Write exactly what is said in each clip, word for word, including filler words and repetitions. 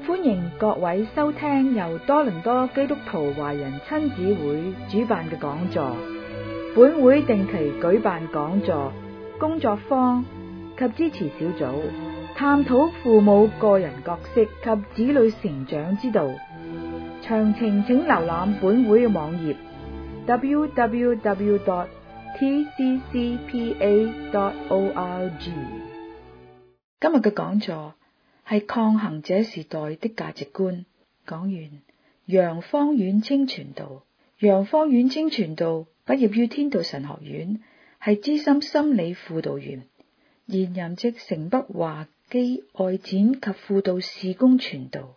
歡迎各位收聽由多倫多基督徒華人親子會主辦嘅講座。本會定期舉辦講座、工作坊及支持小組，探討父母個人角色及子女成長之道。詳情請瀏覽本會嘅網頁 double-u double-u double-u dot t c c p a dot org。今日嘅講座係抗衡這時代的價值觀。講員楊芳遠清傳道。楊芳遠清傳道畢業於天道神學院，係資深心理輔導員，現任職城北華基外展及輔導事工傳道。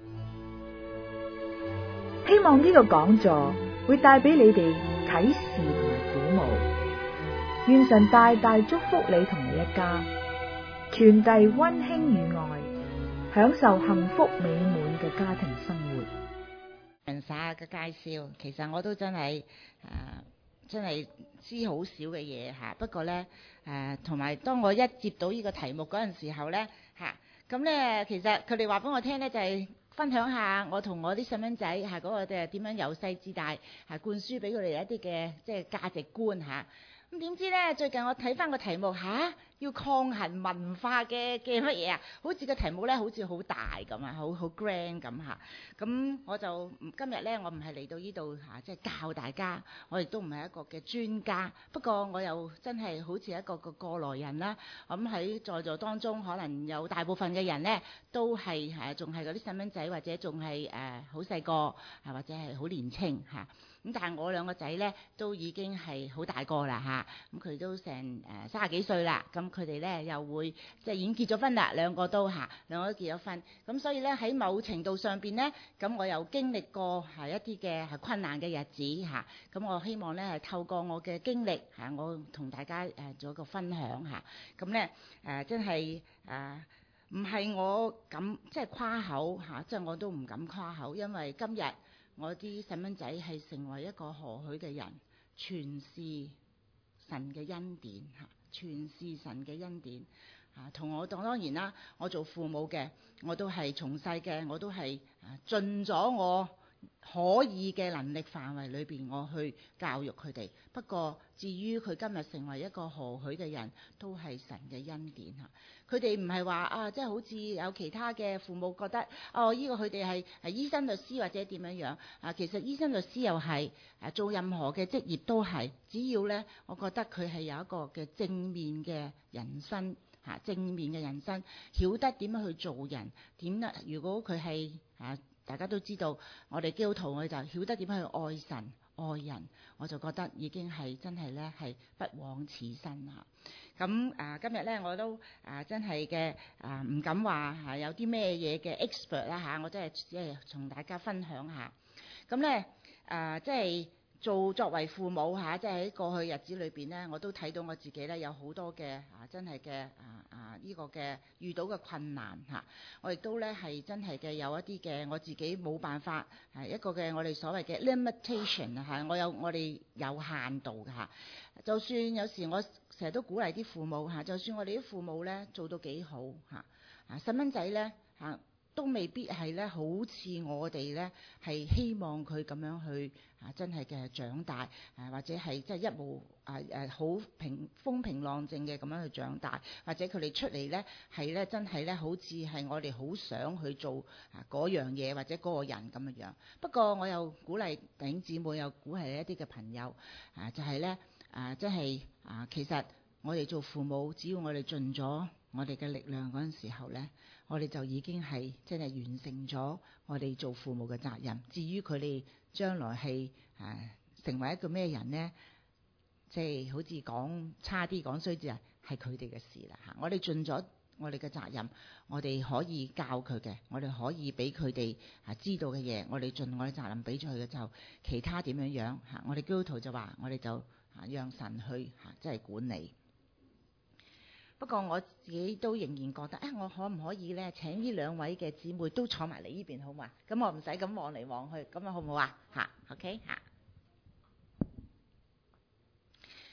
希望呢個講座會帶俾你哋啟示同埋鼓舞。願神大大祝福你同你一家，傳遞溫馨與愛，享受幸福美滿嘅家庭生活。 人撒嘅介紹，其實我都真係誒、呃，真係知好少嘅嘢嚇。不過咧誒，同、呃、埋當我一接到呢個題目嗰陣時候咧嚇，咁、啊、咧其實佢哋話俾我聽咧，就係、是、分享下我同我啲細蚊仔嚇嗰個嘅點樣由細至大係灌輸俾佢哋一啲嘅即係價值觀嚇。咁、啊、點知咧最近我睇翻個題目嚇。啊要抗衡文化嘅嘅乜嘢啊？好似個題目咧，好似好大咁啊，好好 grand 咁嚇。咁我就今日咧，我唔係嚟到呢度嚇，即係教大家。我亦都唔係一個嘅專家，不過我又真係好似一個個過來人啦。咁喺在座當中，可能有大部分嘅人咧，都係誒仲係嗰啲細蚊仔，或者仲係誒好細個，啊或者係好年青嚇。咁但係我兩個仔咧都已經係好大個啦嚇，咁佢都成誒三十幾歲啦，咁佢哋咧又會即係已經結咗婚啦，兩個都嚇，兩個都結咗婚，咁所以咧喺某程度上邊咧，咁我又經歷過係一啲嘅係困難嘅日子嚇，咁我希望咧係透過我嘅經歷嚇，我同大家誒做一個分享嚇，咁咧誒真係誒唔係我敢即係誇口嚇，即係我都唔敢誇口，因為今日我啲細蚊仔係成為一個何許嘅人，全是神嘅恩典嚇，全是神嘅恩典嚇。同我當當然啦，我做父母嘅，我都係從細嘅，我都係盡咗我可以嘅能力範圍裏邊，我去教育佢哋。不過至於佢今日成為一個何許嘅人，都係神嘅恩典嚇。佢哋唔係話啊，即係好似有其他嘅父母覺得哦，呢個佢哋係係醫生、律師或者點樣樣啊。其實醫生、律師又係誒做任何嘅職業都係，只要咧，我覺得佢係有一個嘅正面嘅人生嚇，正面嘅人生，曉得點樣去做人，點咧？如果佢係啊，大家都知道，我哋基督徒我哋就曉得點樣去愛神愛人，我就覺得已經係真係咧係不枉此生嚇。咁啊，今日咧我都啊真係嘅啊，唔敢話嚇有啲咩嘢嘅 expert 啦嚇，我真係只係同大家分享下。咁咧啊，即係做作為父母嚇，即係喺過去日子裏邊咧，我都睇到我自己咧有好多嘅啊，真係嘅啊啊呢個嘅遇到嘅困難嚇。我亦都咧係真係嘅有一啲嘅我自己冇辦法係一個嘅我哋所謂嘅 limitation 啊嚇，我有我哋有限度嘅嚇。就算有時我成日都鼓勵啲父母嚇，就算我哋啲父母咧做到幾好嚇，啊細蚊仔咧嚇都未必係咧好似我哋咧係希望佢咁樣去啊真係嘅長大啊，或者係即係一無啊誒好平風平浪靜嘅咁樣去長大，或者佢哋出嚟咧係咧真係咧好似係我哋好想去做啊嗰樣嘢或者嗰個人咁嘅樣。不過我又鼓勵弟兄姊妹，又鼓勵一啲嘅朋友啊，就係咧。啊，即係啊，其實我哋做父母，只要我哋盡咗我哋嘅力量嗰陣時候咧，我哋就已經係即係完成咗我哋做父母嘅責任。至於佢哋將來係啊成為一個咩人咧，即係好似講差啲講衰啲啊，係佢哋嘅事啦嚇。我哋盡咗我哋嘅責任，我哋可以教佢嘅，我哋可以俾佢哋啊知道嘅嘢，我哋盡我哋責任俾咗佢嘅，就其他點樣樣嚇。我哋基督徒就話，我哋就啊，讓神去嚇，即係管理。不過我自己都仍然覺得，啊，我可唔可以咧請呢兩位嘅姊妹都坐埋嚟呢邊好嘛？咁我唔使咁望嚟望去，咁啊好唔好啊？嚇 ，OK 嚇。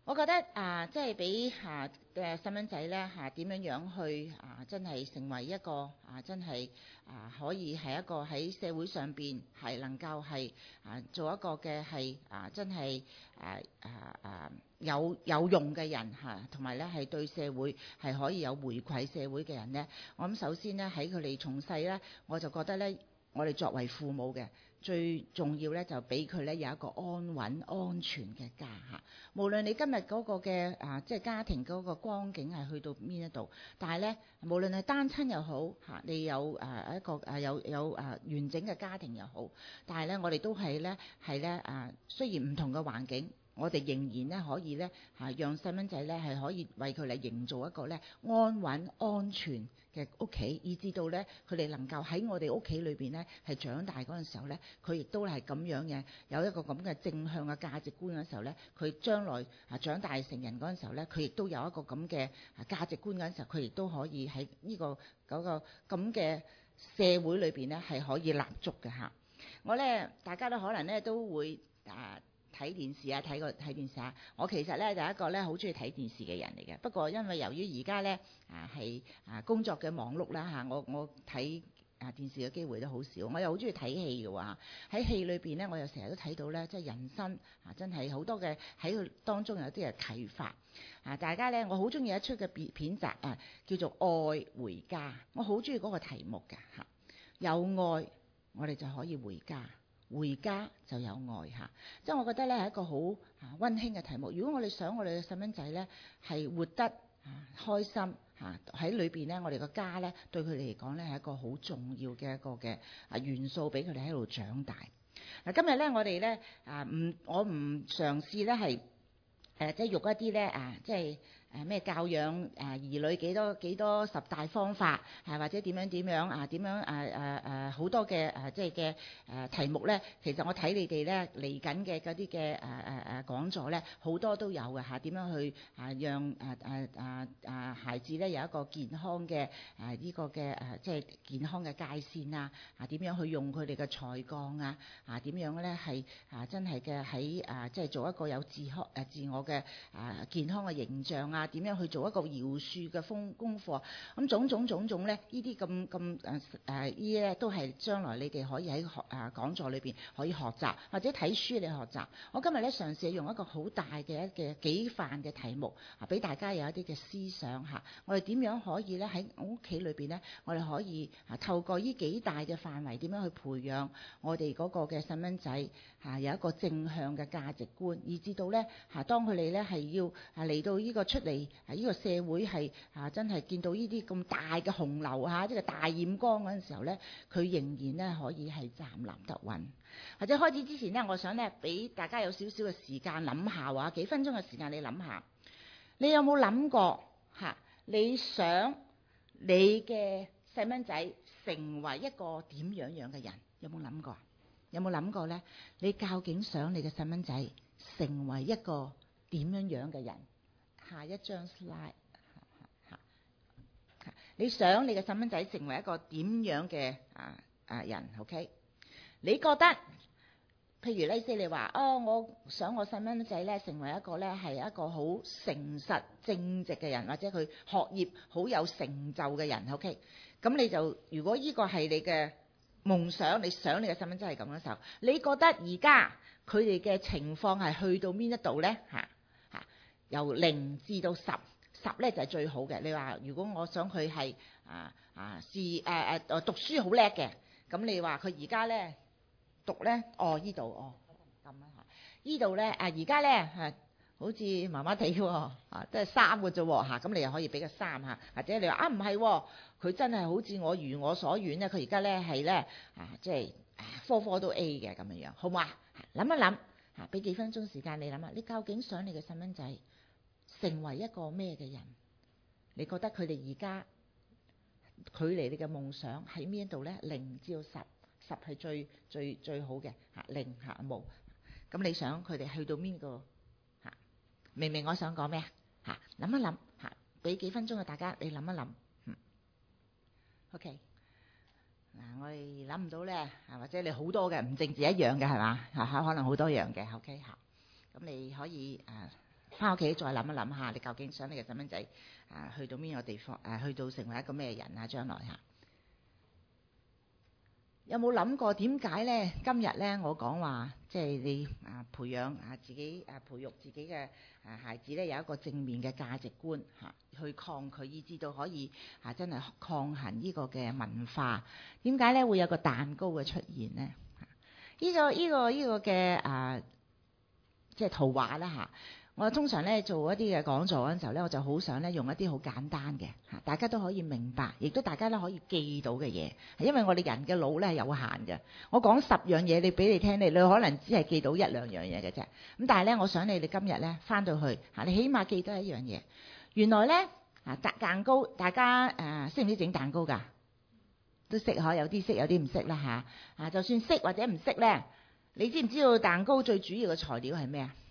我覺得啊，即係俾啊嘅細蚊仔咧嚇點樣樣去啊，真係成為一個啊，真係啊可以係一個喺社會上邊係能夠係啊做一個嘅係啊真係啊啊啊有有用嘅人嚇，同埋咧係對社會係可以有回饋社會嘅人咧。我諗首先咧喺佢哋從細咧，我就覺得咧，我哋作為父母嘅最重要咧就俾佢咧有一個安穩安全嘅家嚇。無論你今日嗰個嘅啊即係家庭嗰個光景係去到邊一度，但係咧無論係單親又好嚇，你有誒一個誒有有誒完整嘅家庭又好，但係咧我哋都係咧係咧啊雖然唔同嘅環境，我哋仍然咧可以咧嚇讓細蚊仔咧係可以為佢嚟營造一個咧安穩安全嘅屋企，以至到咧佢哋能夠喺我哋屋企裏邊咧係長大嗰陣時候咧，佢亦都係咁樣嘅有一個咁嘅正向嘅價值觀嘅時候咧，佢將來啊長大成人嗰陣時候咧，佢亦都有一個咁嘅價值觀嗰陣時候，佢亦都可以喺呢個嗰個咁嘅社會裏邊咧係可以立足嘅嚇。我咧大家都可能咧都會啊睇電視啊，睇過睇電視啊。我其實咧就係一個咧好中意睇電視嘅人嚟嘅。不過因為由於而家咧啊係啊工作嘅忙碌啦嚇，我我睇啊電視嘅機會都好少。我又好中意睇戲嘅喎。喺戲裏邊咧，我又成日都睇到咧，即係人生啊，真係好多嘅喺佢當中有啲嘅啟發啊！大家咧，我好中意一出嘅片片集啊，叫做《愛回家》。我好中意嗰個題目㗎嚇，有愛我哋就可以回家。回家就有愛嚇，即係我覺得咧係一個好啊溫馨嘅題目。如果我哋想我哋嘅細蚊仔咧係活得啊開心嚇，喺裏邊咧我哋個家咧對佢哋嚟講咧係一個好重要嘅一個嘅啊元素，俾佢哋喺度長大。嗱，今日咧我哋咧啊唔我唔嘗試咧係誒即係用一啲咧啊即係。誒咩教養誒兒女幾多幾多十大方法係或者點樣點樣啊點樣誒誒誒好多嘅誒即係嘅誒題目咧，其實我睇你哋咧嚟緊嘅嗰啲嘅誒誒誒講座咧，好多都有嘅嚇。點樣去啊讓誒誒誒誒孩子咧有一個健康嘅誒呢個嘅誒即係健康嘅界線啊？啊點樣去用佢哋嘅才幹啊？啊點樣咧係啊真係嘅喺啊即係做一個有自學誒自我嘅啊健康嘅形象啊？點樣去做一個饒恕嘅功功課？咁種種種種咧，呢啲咁咁誒誒呢咧，都係將來你哋可以喺學誒講座裏邊可以學習，或者睇書嚟學習。我今日咧嘗試用一個好大嘅一嘅幾範嘅題目啊，俾大家有一啲嘅思想嚇。我哋點樣可以咧喺屋企裏邊咧，我哋可以啊透過呢幾大嘅範圍，點樣去培養我哋嗰個嘅細蚊仔嚇有一個正向嘅價值觀，以至到咧嚇當佢哋咧係要啊嚟到呢個出嚟。啊！呢個社會係啊，真係見到呢啲咁大嘅洪流嚇，即係大染缸嗰陣時候咧，佢仍然咧可以係站立得穩。或者開始之前咧，我想咧俾大家有少少嘅時間諗下話，幾分鐘嘅時間你諗下，你有冇諗過嚇？你想你嘅細蚊仔成為一個點樣樣嘅人？有冇諗過？有冇諗過咧？你究竟想你嘅細蚊仔成為一個點樣樣嘅人？下一張 slide， 你想你嘅細蚊仔成為一個點樣嘅啊啊人 ？OK？ 你覺得，譬如呢啲你話哦，我想我細蚊仔咧成為一個咧係一個好誠實正直嘅人，或者佢學業好有成就嘅人。OK？ 咁你就如果呢個係你嘅夢想，你想你嘅細蚊仔係咁嘅時候，你覺得而家佢哋嘅情況係去到邊一度咧？嚇？由零至到十，十咧就係最好嘅。你話如果我想佢係啊啊是誒誒誒讀書好叻嘅，咁你話佢而家咧讀咧，哦依度哦咁啦嚇，依度咧啊而家咧係好似麻麻地喎啊，都係三嘅啫喎嚇，咁你又可以俾個三嚇，或者你話啊唔係喎，佢真係好似我如我所願咧，佢而家咧係咧啊即係科科都 A 嘅咁樣樣，好唔好啊？諗一諗嚇，俾幾分鐘時間你諗下，你究竟想你嘅細蚊仔成為一個咩嘅人？你覺得佢哋而家距離你嘅夢想喺邊度咧？零至到十，十係最最最好嘅嚇，零嚇冇。咁你想佢哋去到邊個嚇？明唔明我想講咩啊？嚇，諗一諗嚇，俾幾分鐘嘅大家你諗一諗。嗯，OK。嗱，我哋諗唔到咧，啊或者你好多嘅，唔淨止一樣嘅係嘛？嚇嚇，可能好多樣嘅。OK 嚇，咁你可以啊。 翻屋企再諗一諗下，你究竟想你嘅細蚊仔啊去到邊個地方啊，去到成為一個咩人啊？將來嚇有冇諗過點解咧？今日咧我講話即係你啊培養啊自己啊培育自己嘅啊孩子咧有一個正面嘅價值觀嚇，去抗拒以至到可以啊真係抗衡呢個嘅文化。點解咧會有個蛋糕嘅出現咧？呢個呢個呢個嘅啊即係圖畫啦嚇。我通常咧做一啲嘅講座嗰陣時候咧，我就好想咧用一啲好簡單嘅嚇，大家都可以明白，亦都大家都可以記到嘅嘢。因為我哋人嘅腦咧係有限嘅，我講十樣嘢你俾你聽，你你可能只係記到一兩樣嘢嘅啫。咁但係咧，我想你哋今日咧翻到去嚇，你起碼記得一樣嘢。原來咧啊，蛋蛋糕，大家誒識唔識整蛋糕㗎？都識嗬，有啲識，有啲唔識啦嚇。啊，就算識或者唔識咧，你知唔知道蛋糕最主要嘅材料係咩啊？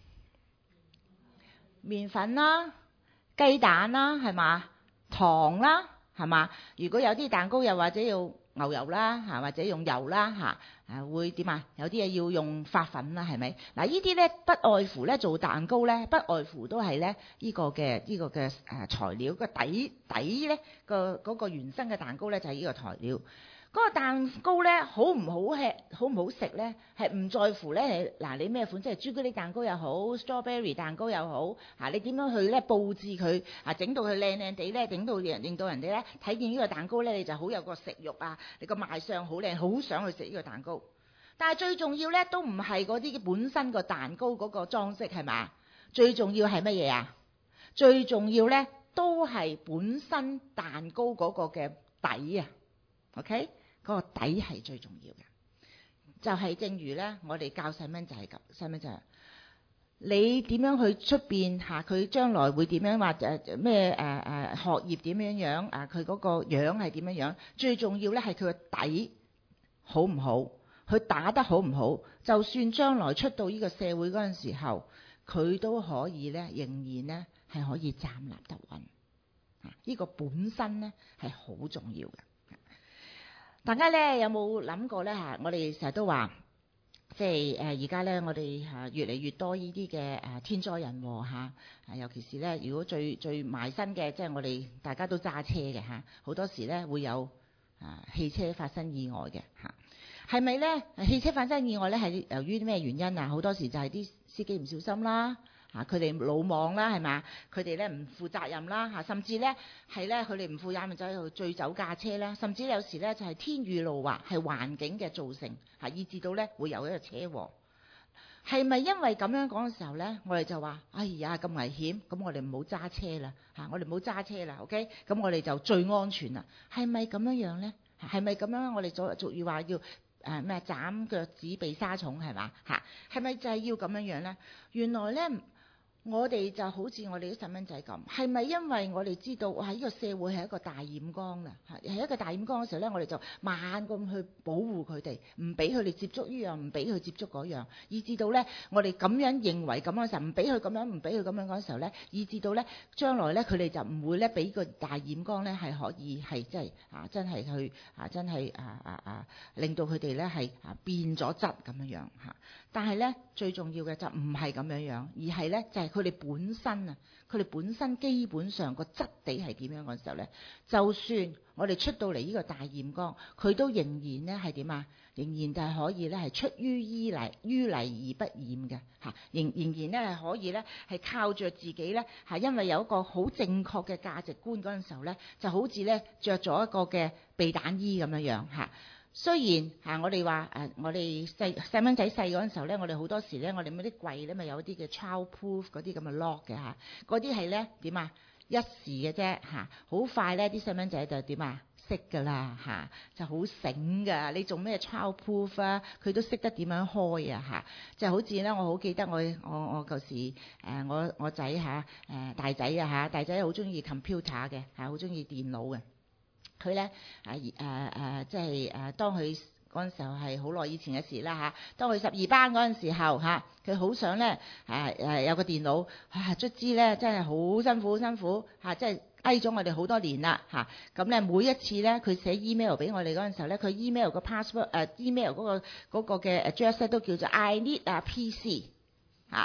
麵粉啦、雞蛋啦，係嘛？糖啦，係嘛？如果有啲蛋糕又或者要牛油啦，嚇或者用油啦，嚇誒會點啊？有啲嘢要用發粉啦，係咪？嗱，呢啲咧不外乎咧做蛋糕咧，不外乎都係咧呢個嘅呢個嘅誒材料個底底咧個嗰個原生嘅蛋糕咧就係呢個材料。嗰個蛋糕咧好唔好吃，好唔好食咧，係唔在乎咧。嗱，你咩款，即係朱古力蛋糕又好 ，strawberry 蛋糕又好，嚇你點樣去咧佈置佢啊，整到佢靚靚地咧，整到令到人哋咧睇見呢個蛋糕咧，你就好有個食慾啊，你個賣相好靚，好想去食呢個蛋糕。但係最重要咧，都唔係嗰啲本身個蛋糕嗰個裝飾係嘛？最重要係乜嘢啊？最重要咧都係本身蛋糕嗰個嘅底啊 ，OK？嗰個底係最重要嘅，就係、是、正如咧，我哋教細蚊仔咁，細蚊仔，你點樣去出邊嚇？佢將來會點樣話誒咩誒誒學業點樣樣啊？佢嗰個樣係點樣樣？最重要咧係佢個底好唔好？佢打得好唔好？就算將來出到呢個社會嗰陣時候，佢都可以咧，仍然咧係可以站立得穩。啊，呢個本身咧係好重要嘅。大家咧有冇諗過咧嚇？我哋成日都話，即係誒而家咧，我哋嚇越嚟越多呢啲嘅誒天災人禍嚇，尤其是咧，如果最最埋身嘅，即係我哋大家都揸車嘅嚇，好多時咧會有啊汽車發生意外嘅嚇，係咪咧？汽車發生意外咧係由於咩原因啊？好多時就係啲司機唔小心啦。嚇佢哋魯莽啦，係嘛？佢哋咧唔負責任啦，嚇甚至咧係咧佢哋唔負責任就喺度醉酒駕車啦，甚至有時咧就係天雨路滑，係環境嘅造成嚇，以至到咧會有一個車禍。係咪因為咁樣講嘅時候咧，我哋就話：哎呀咁危險，咁我哋唔好揸車啦嚇，我哋唔好揸車啦 ，OK？咁我哋就最安全啦。係咪咁樣樣咧？係咪咁樣？我哋俗俗語話要誒咩斬腳趾避沙蟲係嘛嚇？係咪就係要咁樣樣咧？原來咧。我哋就好似我哋啲細蚊仔咁，係咪因為我哋知道哇呢個社會係一個大染缸啦，係一個大染缸嘅時候咧，我哋就猛咁去保護佢哋，唔俾佢哋接觸呢樣，唔俾佢接觸嗰樣，以至到咧我哋咁樣認為咁樣嘅時候，唔俾佢咁樣，唔俾佢咁樣嗰時候咧，以至到咧將來咧佢哋就唔會咧俾個大染缸咧係可以係即係啊真係去啊真係啊啊啊令到佢哋咧係啊變咗質咁樣樣嚇。但係咧最重要嘅就唔係咁樣樣，而係咧就係佢哋本身啊，佢哋本身基本上個質地係點樣嘅時候咧，就算我哋出到嚟呢個大染缸，佢都仍然咧係點啊？仍然就係可以咧係出於淤泥淤泥而不染嘅嚇，仍仍然咧係可以咧係靠著自己咧係因為有一個好正確嘅價值觀嗰陣時候咧，就好似咧着咗一個嘅避彈衣咁樣樣嚇。雖然嚇、啊、我哋話誒，我哋細細蚊仔細嗰陣時候咧，我哋好多時咧，我哋嗰啲櫃咧咪有啲嘅 childproof 嗰啲咁嘅 lock 嘅嚇，嗰啲係咧點啊一時嘅啫嚇，好、啊、快咧啲細蚊仔就點啊識㗎啦嚇，就好醒㗎。你做咩 childproof 啊？佢都識得點樣開啊嚇，就好似咧，我好記得我我我舊時誒、呃、我我仔嚇誒大仔啊嚇，大仔好中意 computer 嘅嚇，好中意電腦嘅。佢咧誒誒誒，即係誒，當佢嗰陣時候係好耐以前嘅事啦嚇。當佢十二班嗰陣時候嚇，佢好想咧誒誒有個電腦啊，卒之咧真係好辛苦好辛苦嚇，即係挨咗我哋好多年啦嚇。咁咧每一次咧，佢寫 email 俾我哋嗰陣時候咧，佢 email 個 password 誒 email 嗰個嗰個嘅 address 都叫做 I need a P C 嚇。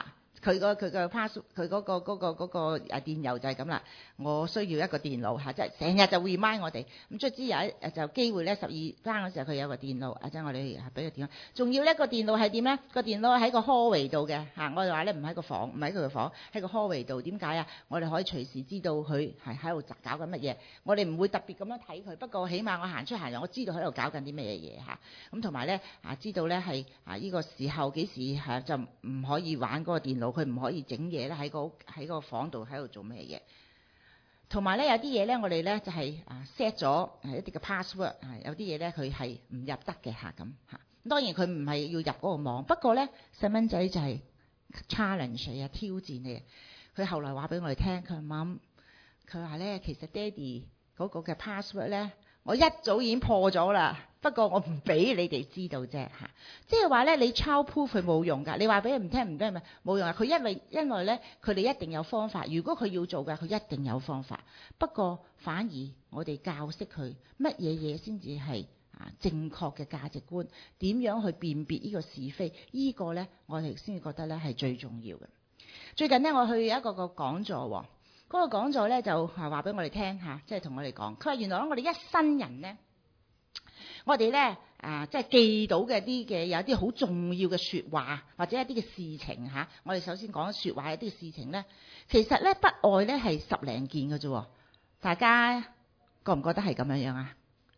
佢個佢個 pass 佢嗰個嗰個嗰個誒電郵就係咁啦。我需要一個電腦嚇，即係成日就 remind 我哋。咁卒之有一誒就機會咧，十二班嗰時候佢有個電腦，啊即係我哋係俾個電腦。仲要呢個電腦係點咧？個電腦喺個 hallway 度嘅嚇，我哋話咧唔喺個房，唔喺佢個房，喺個 hallway 度。點解啊？我哋可以隨時知道佢係喺度搞緊乜嘢。我哋唔會特別咁樣睇佢，不過起碼我行出行入，我知道喺度搞緊啲咩嘢嚇。咁同埋咧啊，知道咧係啊呢個時候幾時係就唔可以玩嗰個電腦，佢唔可以整嘢咧喺個喺個房度喺度做咩嘢。同埋咧有啲嘢咧，我哋咧就係啊 set 咗係一啲嘅 password 啊，有啲嘢咧佢係唔入得嘅嚇咁嚇。當然佢唔係要入嗰個網，不過咧細蚊仔就係 challenge 啊，挑戰你。佢後來話俾我哋聽，佢話媽，佢話咧其實爹哋嗰個嘅 password 咧，我一早已經破咗啦，不過我唔俾你哋知道啫嚇。即係話咧，你 childproof 佢冇用㗎，你話俾佢唔聽唔得咪冇用啊。佢因為因為咧，佢哋一定有方法。如果佢要做嘅，佢一定有方法。不過反而我哋教識佢乜嘢嘢先至係啊正確嘅價值觀，點樣去辨別呢個是非？呢個咧我哋先至覺得咧係最重要嘅。最近咧我去一個個講座喎，嗰個講座咧就係話俾我哋聽嚇，即係同我哋講，佢話原來我哋一生人咧，我哋咧啊即係記到嘅啲嘅有啲好重要嘅説話或者一啲嘅事情嚇，我哋首先講説話一啲嘅事情咧，其實咧不外咧係十零件嘅啫，大家覺唔覺得係咁樣樣啊？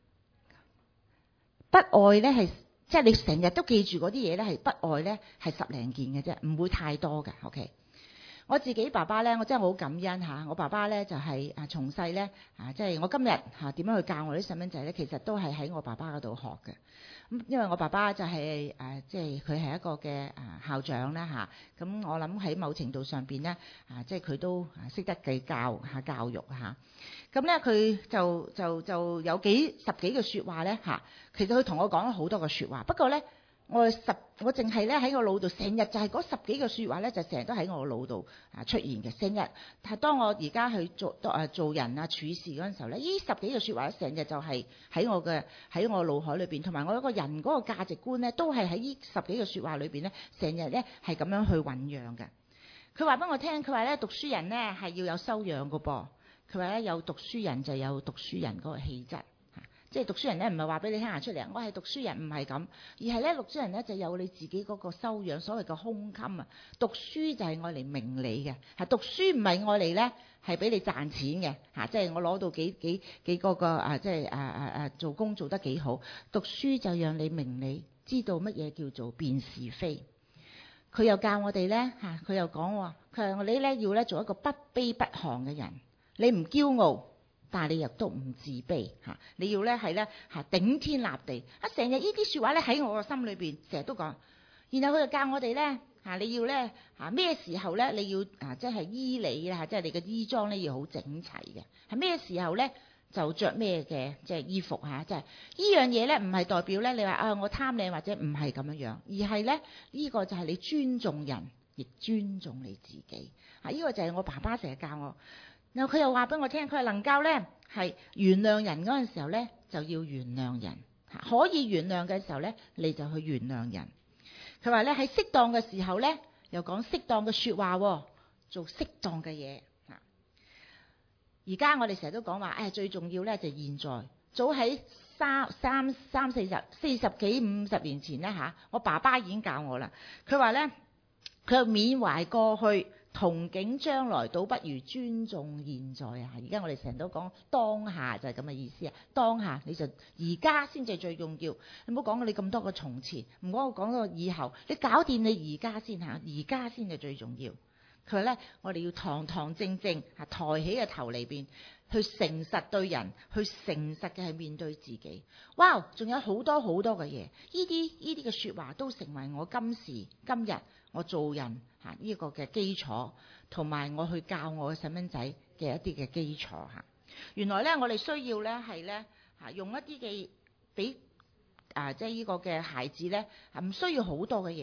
不外咧係即係你成日都記住嗰啲嘢咧，係不外咧係十零件嘅啫，唔會太多嘅。OK。我自己爸爸咧，我真係好感恩嚇。我爸爸咧就係啊，從細咧啊，即係我今日嚇點樣去教我啲細蚊仔咧，其實都係喺我爸爸嗰度學嘅。咁因為我爸爸就係誒，即係佢係一個嘅啊校長啦嚇。咁我諗喺某程度上邊咧啊，即係佢都識得嘅教下教育嚇。咁咧佢就就就有幾十幾個説話咧嚇。其實佢同我講咗好多個説話，不過咧。我十我淨係咧喺我腦度，成日就係嗰十幾個説話咧，就成日都喺我腦度啊出現嘅。成日係當我而家去做誒做人啊處事嗰陣時候咧，呢十幾個説話成日就係喺我嘅喺我腦海裏邊，同埋我一個人嗰個價值觀咧，都係喺呢十幾個説話裏邊咧，成日咧係咁樣去醖釀嘅。佢話俾我聽，佢話咧讀書人咧係要有修養嘅噃。佢話咧有讀書人就有讀書人嗰個氣質。即係讀書人咧，唔係話俾你聽行出嚟，我係讀書人，唔係咁，而係咧讀書人咧就有你自己嗰個修養，所謂嘅胸襟啊。讀書就係愛嚟明理嘅，嚇讀書唔係愛嚟咧係俾你賺錢嘅，嚇即係我攞到幾幾幾個個啊，即係啊啊啊做工做得幾好。讀書就讓你明理，知道乜嘢叫做辨是非。佢又教我哋咧嚇，佢又講話，佢話你咧要咧做一個不卑不亢嘅人，你唔驕傲。但係你亦都唔自卑嚇，你要咧係咧嚇頂天立地啊！成日呢啲説話咧喺我個心裏邊成日都講，然後佢就教我哋咧嚇，你要咧嚇咩時候咧你要啊即係衣履啊，即係你嘅衣裝咧要好整齊嘅，係咩時候咧就着咩嘅即係衣服嚇，即係呢樣嘢咧唔係代表咧你話啊我貪靚或者唔係咁樣樣，而係咧呢個就係你尊重人，亦尊重你自己啊！呢個就係我爸爸成日教我。然後佢又話俾我聽，佢係能夠咧係原諒人嗰陣時候咧，就要原諒人。可以原諒嘅時候咧，你就去原諒人。佢話咧喺適當嘅時候咧，又講適當嘅説話，做適當嘅嘢。而家我哋成日都講話，誒、哎、最重要咧就係現在。早喺三三三四十四十幾五十年前咧嚇，我爸爸已經教我啦。佢話咧，佢緬懷過去。憧憬將來倒不如尊重現在啊！而家我哋成日都講當下就係咁嘅意思啊！當下你就而家先至最重要，你唔好講你咁多個從前，唔好講到以後，你搞掂你而家先嚇，而家先係最重要。佢話咧，我哋要堂堂正正嚇抬起個頭嚟邊，去誠實對人，去誠實嘅係面對自己。哇！仲有好多好多嘅嘢，呢啲呢啲嘅説話都成為我今時今日我做人嚇呢個嘅基礎，同埋我去教我嘅細蚊仔嘅一啲嘅基礎嚇。原來咧，我哋需要咧係咧嚇用一啲嘅俾啊，即係呢個嘅孩子咧唔需要好多嘅嘢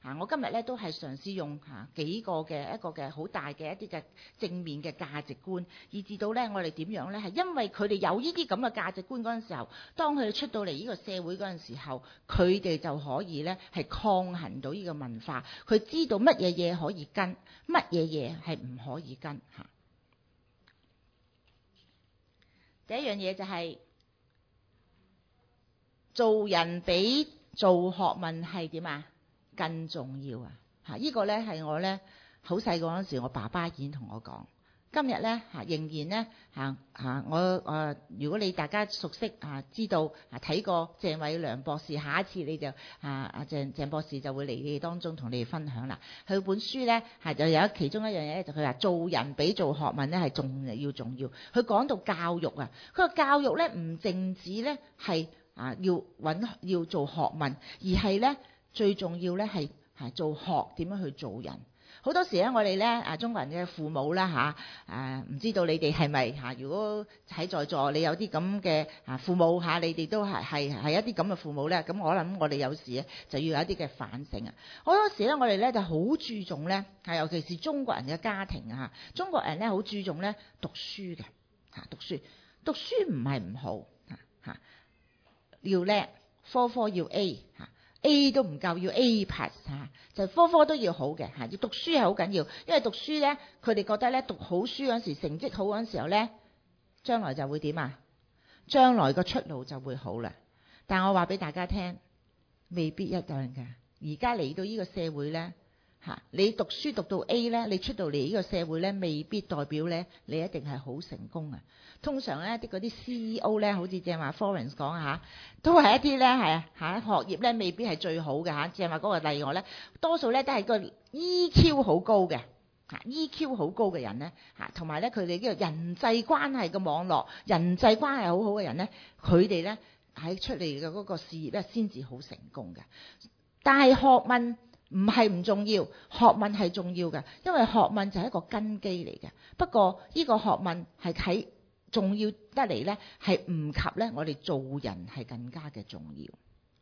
啊，我今日咧都係嘗試用嚇幾個嘅一個嘅好大嘅一啲嘅正面嘅價值觀，以至到咧我哋點樣咧係因為佢哋有呢啲咁嘅價值觀嗰陣時候，當佢哋出到嚟呢個社會嗰陣時候，佢哋就可以咧係抗衡到呢個文化，佢知道乜嘢嘢可以跟，乜嘢嘢係唔可以跟嚇。第一樣嘢就係、是、做人比做學問係點啊？更重要啊！嚇，呢個咧係我咧好細個嗰陣時，我爸爸已經同我講。今日咧嚇仍然咧嚇嚇我誒、呃，如果你大家熟悉啊，知道啊睇過鄭偉良博士，下一次你就啊啊鄭鄭博士就會嚟你哋當中同你哋分享啦。佢本書咧係就有其中一樣嘢咧，就佢話做人比做學問咧係重要重要。佢講到教育啊，佢話教育咧唔淨止咧係啊要揾要做學問，而係咧。最重要咧係係做學點樣去做人。好多時咧，我哋咧啊中國人嘅父母啦嚇誒，唔知道你哋係咪嚇？如果喺在座你有啲咁嘅啊父母嚇，你哋都係係係一啲咁嘅父母咧，咁我諗我哋有時咧就要有一啲嘅反省啊。好多時咧，我哋咧就好注重咧，係尤其是中國人嘅家庭啊，中國人咧好注重咧讀書嘅嚇，讀書讀書唔係唔好嚇嚇，要叻科科要 A 嚇。A 都唔夠，要 A plus 嚇，就科科都要好嘅嚇。要讀書係好緊要，因為讀書咧，佢哋覺得咧讀好書嗰時，成績好嗰陣時候咧，將來就會點啊？將來個出路就會好啦。但我話俾大家聽，未必一樣㗎。而家嚟到呢個社會咧嚇，你讀書讀到 A 咧，你出到嚟呢個社會咧，未必代表咧你一定係好成功啊。通常咧啲嗰啲 C E O 咧，好似正話 Florence 講嚇，都係一啲咧係嚇學業咧未必係最好嘅嚇。正話嗰個例外咧，多數咧都係個 E Q 好高嘅嚇 ，E Q 好高嘅人咧嚇，同埋咧佢哋呢個人際關係嘅網絡、人際關係好好嘅人咧，佢哋咧喺出嚟嘅嗰個事業咧先至好成功嘅。但係學問唔係唔重要，學問係重要嘅，因為學問就係一個根基嚟嘅。不過呢個學問係喺重要得嚟咧，係唔及咧我哋做人係更加嘅重要。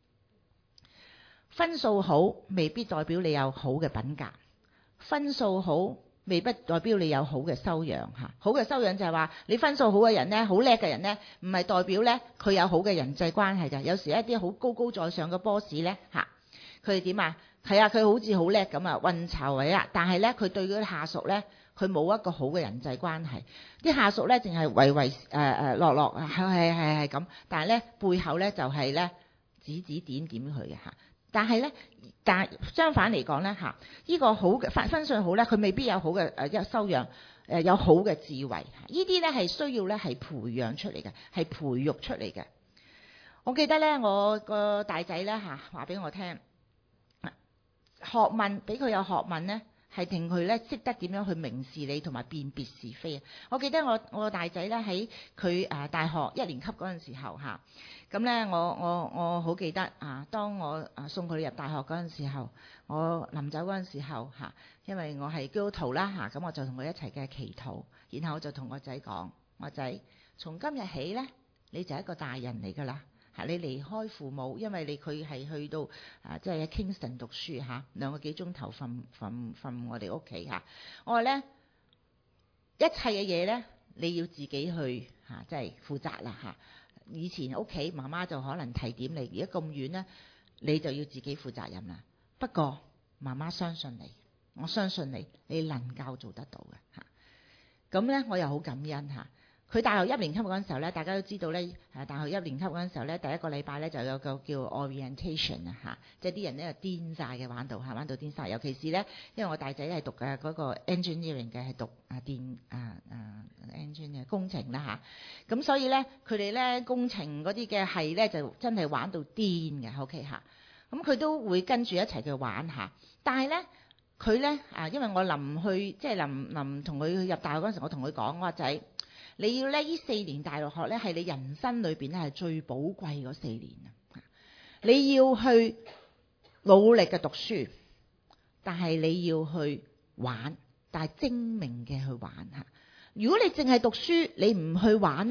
分數好未必代表你有好嘅品格，分數好未必代表你有好嘅修養嚇。好嘅修養就係話你分數好嘅人咧，好叻嘅人咧，唔係代表咧佢有好嘅人際關係嘅。有時一啲好高高在上嘅 boss 咧嚇，佢哋點啊？係啊，佢好似好叻咁啊，運籌帷幄，但係咧佢對嗰啲下屬咧，佢冇一個好嘅人際關係，啲下屬咧淨係唯唯誒誒落落啊，係係係係咁，但係咧背後咧就係咧指指點點佢嘅嚇。但係咧，但係相反嚟講咧嚇，呢個好嘅分分數好咧，佢未必有好嘅誒一修養誒有好嘅智慧，呢啲咧係需要咧係培養出嚟嘅，係培育出嚟嘅。我記得咧，我個大仔咧嚇話俾我聽。學問俾佢有學問咧，係令佢咧識得點樣去明事理同埋辨別是非啊！我記得我我個大仔咧喺佢誒大學一年級嗰陣時候嚇，咁咧我我我好記得啊！當我啊送佢入大學嗰陣時候，我臨走嗰陣時候嚇，因為我係基督徒啦嚇，咁我就同佢一齊嘅祈禱，然後我就同個仔講：我仔從今日起咧，你就係一個大人嚟㗎啦。嚇！你離開父母，因為你佢係去到啊，即係喺 Kingston 讀書嚇，兩個幾鐘頭瞓瞓瞓我哋屋企嚇。我話咧，一切嘅嘢咧，你要自己去嚇，即係負責啦嚇。以前屋企媽媽就可能提點你，而家咁遠咧，你就要自己負責任啦。不過媽媽相信你，我相信你，你能夠做得到嘅嚇。咁咧，我又好感恩嚇。佢大學一年級嗰陣時候咧，大家都知道咧，誒大學一年級嗰陣時候咧，第一個禮拜咧就有個叫 orientation 啊嚇，即係啲人咧就癲晒嘅玩到嚇，玩到癲晒。尤其是咧，因為我大仔係讀嘅嗰個 engineering 嘅，係讀啊電啊啊 engineering 工程啦嚇，咁所以咧佢哋咧工程嗰啲嘅係咧就真係玩到癲嘅 OK 嚇，咁佢都會跟住一齊去玩下，但係咧佢咧啊，因為我臨去即係臨臨同佢入大學嗰陣時，我同佢講，我話仔，你要咧呢四年大學咧係你人生裏邊咧係最寶貴嗰四年啊！你要去努力嘅讀書，但係你要去玩，但係精明嘅去玩嚇。如果你淨係讀書，你唔去玩咧，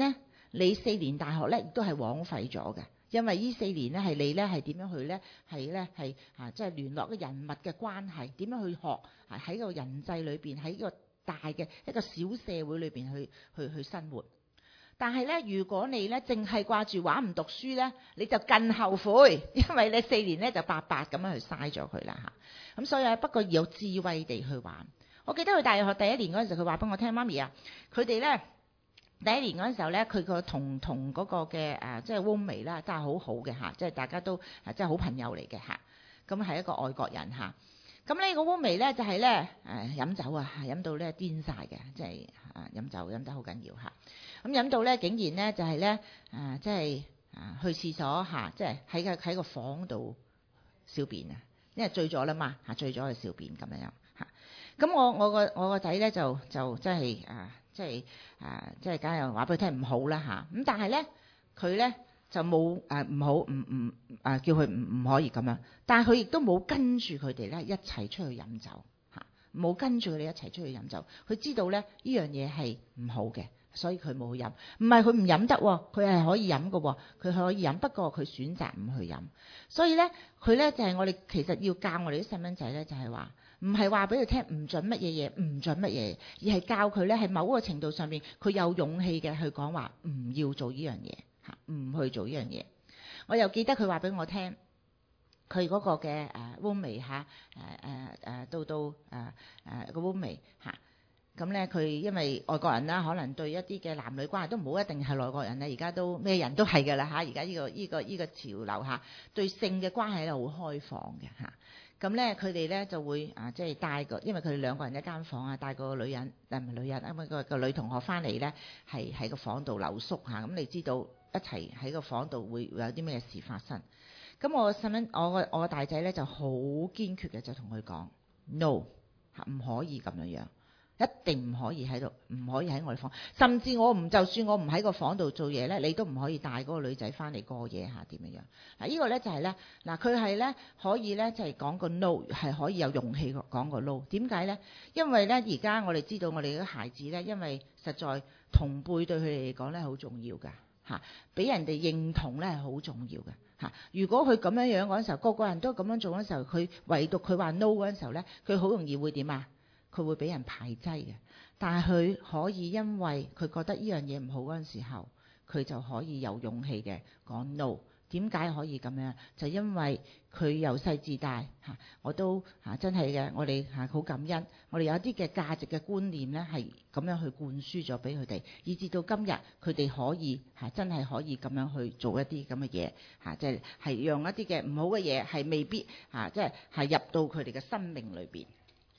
你四年大學咧亦都係枉費咗嘅，因為呢四年咧係你咧係點樣去咧係咧係啊即係聯絡嘅人物嘅關係，點樣去學啊喺個人際裏邊喺個大嘅一個小社會裏邊去去去生活。但係咧，如果你咧淨係掛住玩唔讀書咧，你就更後悔，因為你四年咧就白白咁樣去嘥咗佢啦嚇。咁所以啊，不過有智慧地去玩。我記得佢大學第一年嗰陣時，佢話俾我聽，媽咪啊，佢哋咧第一年嗰陣時候咧，佢個同同嗰個嘅誒即係 roommate 啦，真係好好嘅嚇，即係大家都誒即係好朋友嚟嘅嚇。咁係一個外國人嚇。咁呢個 roommate 咧就係咧誒飲酒啊，飲到咧癲晒嘅，即係啊飲酒飲得好緊要嚇。咁飲到咧，竟然咧就係咧啊，即係啊去廁所嚇，即係喺個喺個房度小便啊，因為醉咗啦嘛嚇，醉咗去小便咁樣樣嚇。咁我我個我個仔咧就就即係啊，即係啊，即係梗係話俾佢聽唔好啦嚇。咁但係咧佢咧就冇誒唔好唔唔啊叫佢唔唔可以咁樣，但係佢亦都冇跟住佢哋咧一齊出去飲酒嚇，冇跟住佢哋一齊出去飲酒。佢知道咧呢樣嘢係唔好嘅。所以佢冇飲，唔係佢唔飲得，佢係可以飲嘅，佢可以飲，不過佢選擇唔去飲。所以咧，佢咧就係、是、我哋其實要教我哋啲細蚊仔咧，就係話唔係話俾佢聽唔準乜嘢嘢，唔準乜嘢，而係教佢咧喺某個程度上邊，佢有勇氣嘅去講話唔要做呢樣嘢嚇，唔去做呢樣嘢。我又記得佢話俾我聽，佢嗰個嘅誒 roommate 嚇誒誒誒到到誒誒個 roommate 嚇。咁咧，佢因為外國人啦，可能對一啲嘅男女關係都唔好一定係內國人咧，而家都咩人都係㗎啦嚇。而家呢個呢個呢個潮流嚇，對性嘅關係咧好開放嘅嚇。咁咧，佢哋咧就會啊，即係帶個，因為佢哋兩個人一間房啊，帶個女人誒唔係女人啊，個個女同學翻嚟咧，係喺個房度留宿嚇。咁你知道一齊喺個房度會會有啲咩事發生？咁我細蚊，我個我個大仔咧就好堅決嘅，就同佢講 no 嚇，唔可以咁樣樣。一定唔可以喺度，唔可以喺我哋房。甚至我唔，就算我唔喺個房度做嘢咧，你都唔可以帶嗰個女仔翻嚟過夜嚇。點樣樣嗱？呢個咧就係咧嗱，佢係咧可以咧就係講個 no， 係可以有勇氣講個 no。點解咧？因為咧而家我哋知道我哋嘅孩子咧，因為實在同輩對佢哋嚟講咧好重要㗎嚇，俾人哋認同咧係好重要嘅嚇。如果佢咁樣樣嗰陣時候，個個人都咁樣做嗰陣時候，佢唯獨佢話 no 嗰陣時候咧，佢好容易會點啊？佢會俾人排擠嘅，但係佢可以因為佢覺得呢樣嘢唔好嗰陣時候，佢就可以有勇氣嘅講 no。點解可以咁樣？就因為佢由細至大嚇，我都嚇真係嘅，我哋嚇好感恩，我哋有一啲嘅價值嘅觀念咧，係咁樣去灌輸咗俾佢哋，以至到今日佢哋可以嚇真係可以咁樣去做一啲咁嘅嘢嚇，即係係讓一啲嘅唔好嘅嘢係未必嚇，即係係入到佢哋嘅生命裏邊。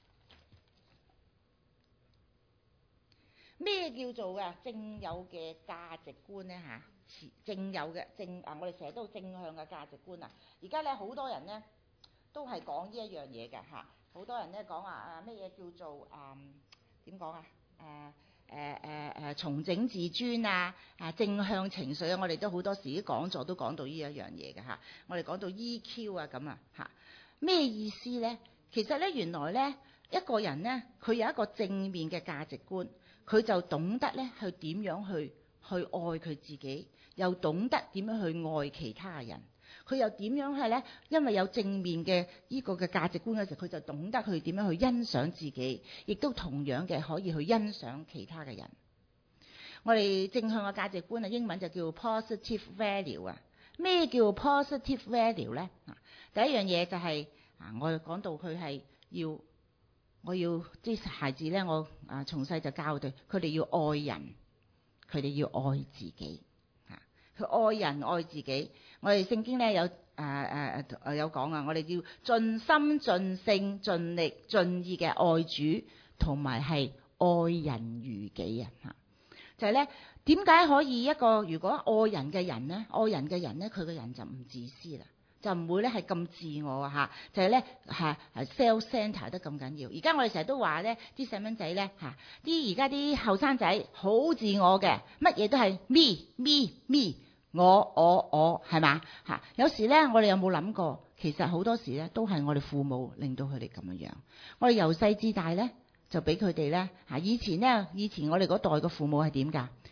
咩叫做嘅正有嘅價值觀咧嚇？正有嘅正啊，我哋成日都正向嘅價值觀啊！而家咧好多人咧都係講呢一樣嘢嘅嚇，好多人咧講話啊咩嘢叫做啊點講啊誒誒誒誒重整自尊啊啊正向情緒啊！我哋都好多時啲講座都講到呢一樣嘢嘅嚇，我哋講到 E Q 啊咁啊嚇，咩意思咧？其實咧原來咧一個人咧佢有一個正面嘅價值觀。佢就懂得咧去點樣去去愛佢自己，又懂得點樣去愛其他人。佢又點樣係咧？因為有正面嘅呢個嘅價值觀嘅時候，佢就懂得去點樣去欣賞自己，亦都同樣嘅可以去欣賞其他嘅人。我哋正向嘅價值觀啊，英文就叫 positive value 啊。咩叫 positive value 咧？第一樣嘢就係、是、啊，我講到佢係要。我要啲孩子咧，我啊從細就教佢，佢哋要愛人，佢哋要愛自己嚇。佢愛人愛自己，我哋聖經咧有誒誒誒有講啊，我哋要盡心盡性盡力盡意嘅愛主，同埋係愛人如己啊嚇。就係咧，點解可以一個如果愛人嘅人咧，愛人嘅人咧，佢個人就唔自私啦。就唔會咧係咁自我啊嚇，就係咧嚇 self-centre 得咁緊要。而家我哋成日都話咧，啲細蚊仔咧嚇，啲而家啲後生仔好自我嘅，乜嘢都係 me me me，我我我係嘛嚇？有時咧，我哋有冇諗過，其實好多時咧都係我哋父母令到佢哋咁樣樣。我哋由細至大咧，就俾佢哋咧嚇。以前咧，以前我哋嗰代嘅父母係點㗎？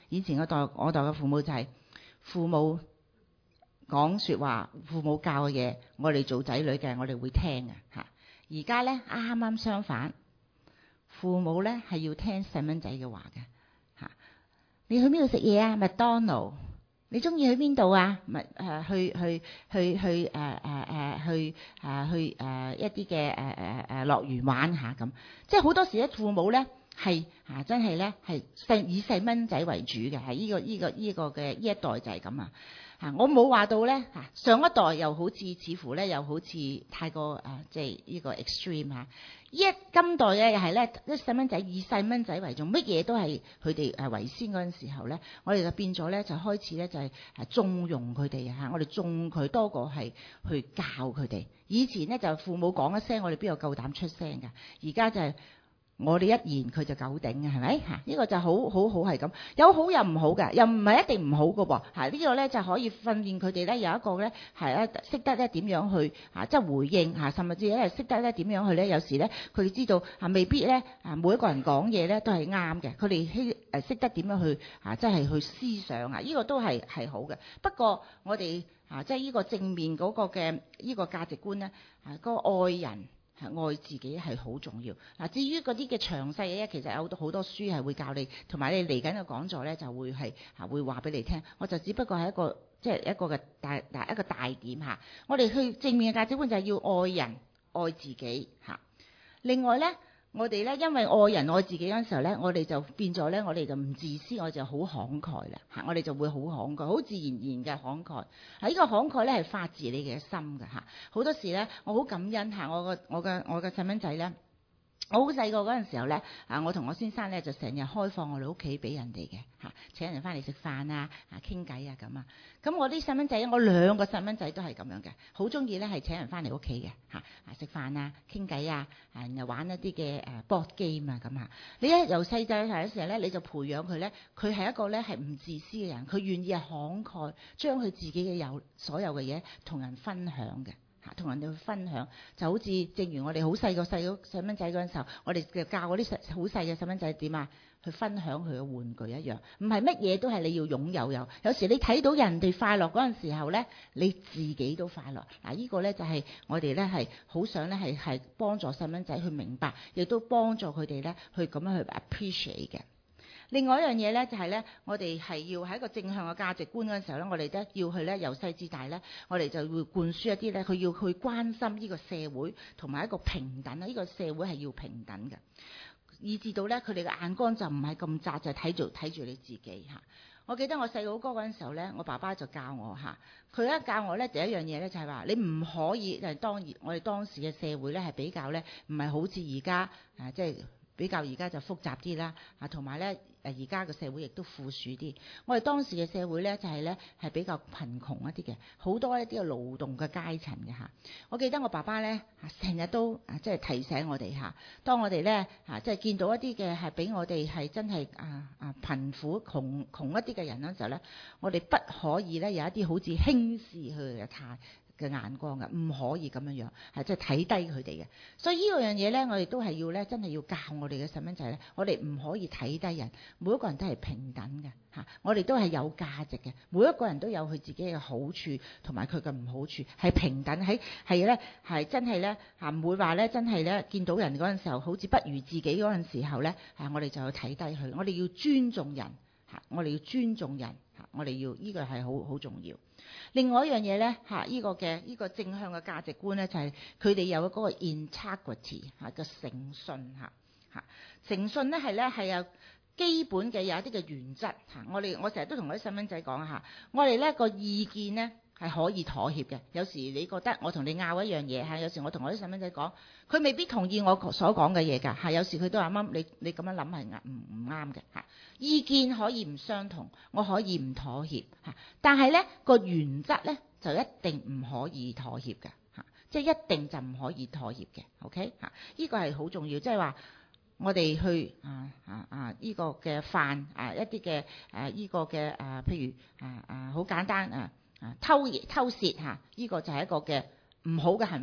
以前嗰代我代嘅父母就係父母講説話，父母教嘅嘢，我哋做仔女嘅我哋會聽嘅嚇。而家咧啱啱相反，父母咧係要聽細蚊仔嘅話嘅嚇。你去邊度食嘢啊？麥當勞。你中意去邊度啊？咪誒去去去去誒誒誒去誒去誒一啲嘅誒誒誒樂園玩下咁。即係好多時咧，父母咧係啊真係咧係細以細蚊仔為主嘅，係依個依個依個嘅依一代就係咁啊。啊，我冇話到咧嚇，上一代又好似似乎咧又好似太過啊，即係依個 extreme 嚇。依一今代嘅又係咧，啲細蚊仔以細蚊仔為重，乜嘢都係佢哋誒為先嗰陣時候咧，我哋就變咗咧就開始咧就係誒縱容佢哋嚇，我哋縱佢多過係去教佢哋。以前咧就父母講一聲，我哋邊有夠膽出聲㗎？而家就係、是。我哋一言佢就九鼎嘅，係咪嚇？呢個就好好好係咁，有好有唔好嘅，又唔係一定唔好嘅噃嚇。呢個咧就可以訓練佢哋咧有一個咧係咧識得咧點樣去嚇，即係回應嚇，甚至咧識得咧點樣去咧。有時咧佢哋知道嚇未必咧嚇每一個人講嘢咧都係啱嘅，佢哋希誒識得點樣去嚇，即係去思想啊！呢個都係係好嘅。不過我哋嚇即係呢個正面嗰個嘅呢個價值觀咧嚇，嗰個愛人。係愛自己係好重要嗱。至於嗰啲嘅詳細嘅嘢，其實有好多好多書係會教你，同埋你嚟緊嘅講座咧就會係嚇會話俾你聽。我就只不過係一個即係、就是、一個嘅大大一個大點嚇。我哋去正面嘅價值觀就係要愛人愛自己嚇。另外咧，我哋咧因為愛人愛自己嗰陣時候咧，我哋就變咗咧，我哋就唔自私，我哋就好慷慨啦嚇。我哋就會好慷慨，好自然然嘅慷慨。喺呢個慷慨咧係發自你嘅心嘅嚇。好多時咧，我好感恩嚇，我個我嘅我嘅細蚊仔咧，我好細個嗰陣時候咧，啊我同我先生咧就成日開放我哋屋企俾人哋嘅嚇，請人翻嚟食飯啊、啊傾偈啊咁啊。咁我啲細蚊仔，我兩個細蚊仔都係咁樣嘅，好中意咧係請人翻嚟屋企嘅嚇，啊食飯啊、傾偈啊，啊然後玩一啲嘅誒 board game 啊咁嚇。你一由細仔係嘅時候咧，你就培養佢咧，佢係一個咧係唔自私嘅人，佢願意係慷慨，將佢自己嘅有所有嘅嘢同人分享嘅。嚇，同人哋去分享，就好似正如我哋好細個細個細蚊仔嗰陣時候，我哋就教嗰啲細好細嘅細蚊仔點啊，去分享佢嘅玩具一樣，唔係乜嘢都係你要擁有有。有時你睇到人哋快樂嗰陣時候咧，你自己都快樂。嗱，呢個咧就係我哋咧係好想咧係係幫助細蚊仔去明白，亦都幫助佢哋咧去咁樣去 appreciate 嘅。另外一樣嘢咧，就係咧，我哋係要喺一個正向嘅價值觀嗰陣時候咧，我哋咧要去咧由細至大咧，我哋就會灌輸一啲咧，佢要去關心呢個社會同埋一個平等啊！呢個社會係要平等嘅，以至到咧佢哋嘅眼光就唔係咁窄，就睇住睇住你自己嚇。我記得我細佬哥嗰陣時候咧，我爸爸就教我嚇，佢咧教我咧第一樣嘢咧就係話你唔可以，就係當然我哋當時嘅社會咧係比較咧唔係好似而家啊，即係比較而家就複雜啲啦啊，同埋咧。誒而家嘅社會亦都富庶啲，我哋當時嘅社會咧就係咧係比較貧窮一啲嘅，好多一啲嘅勞動嘅階層嘅嚇。我記得我爸爸咧成日都啊即係提醒我哋嚇，當我哋咧啊即係見到一啲嘅係俾我哋係真係啊啊貧苦窮窮一啲嘅人嗰時候咧，我哋不可以咧有一啲好似輕視佢哋嘅態嘅眼光嘅，唔可以咁樣樣，係即係睇低佢哋嘅。所以呢個樣嘢咧，我哋都係要咧，真係要教我哋嘅細蚊仔咧，我哋唔可以睇低人，每一個人都係平等嘅嚇，我哋都係有價值嘅，每一個人都有佢自己嘅好處同埋佢嘅唔好處，係平等喺係咧係真係咧嚇，唔會話咧真係咧見到人嗰陣時候好似不如自己嗰陣時候咧嚇，我哋就要睇低佢，我哋要尊重人嚇，我哋要尊重人嚇，我哋要呢個係好好重要。另外一樣嘢咧嚇，依個嘅依個正向嘅價值觀咧，就係佢哋有嗰個 integrity 嚇嘅誠信嚇嚇，誠信咧係咧係有基本嘅有一啲嘅原則嚇。我哋我成日都同我啲細蚊仔講嚇，我哋咧個意見咧係可以妥協嘅。有時你覺得我同你拗一樣嘢嚇，有時我同我啲細蚊仔講，佢未必同意我所講嘅嘢㗎嚇。有時佢都話啱，你你咁樣諗係唔唔啱嘅嚇。意見可以唔相同，我可以唔妥協嚇，但係咧個原則咧就一定唔可以妥協嘅嚇，即係一定就唔可以妥協嘅。OK 嚇，呢個係好重要，即係話我哋去啊啊啊呢個嘅犯啊一啲嘅誒呢個嘅誒，譬如啊啊好簡單啊啊偷偷竊嚇，呢個就係一個嘅唔好嘅行為，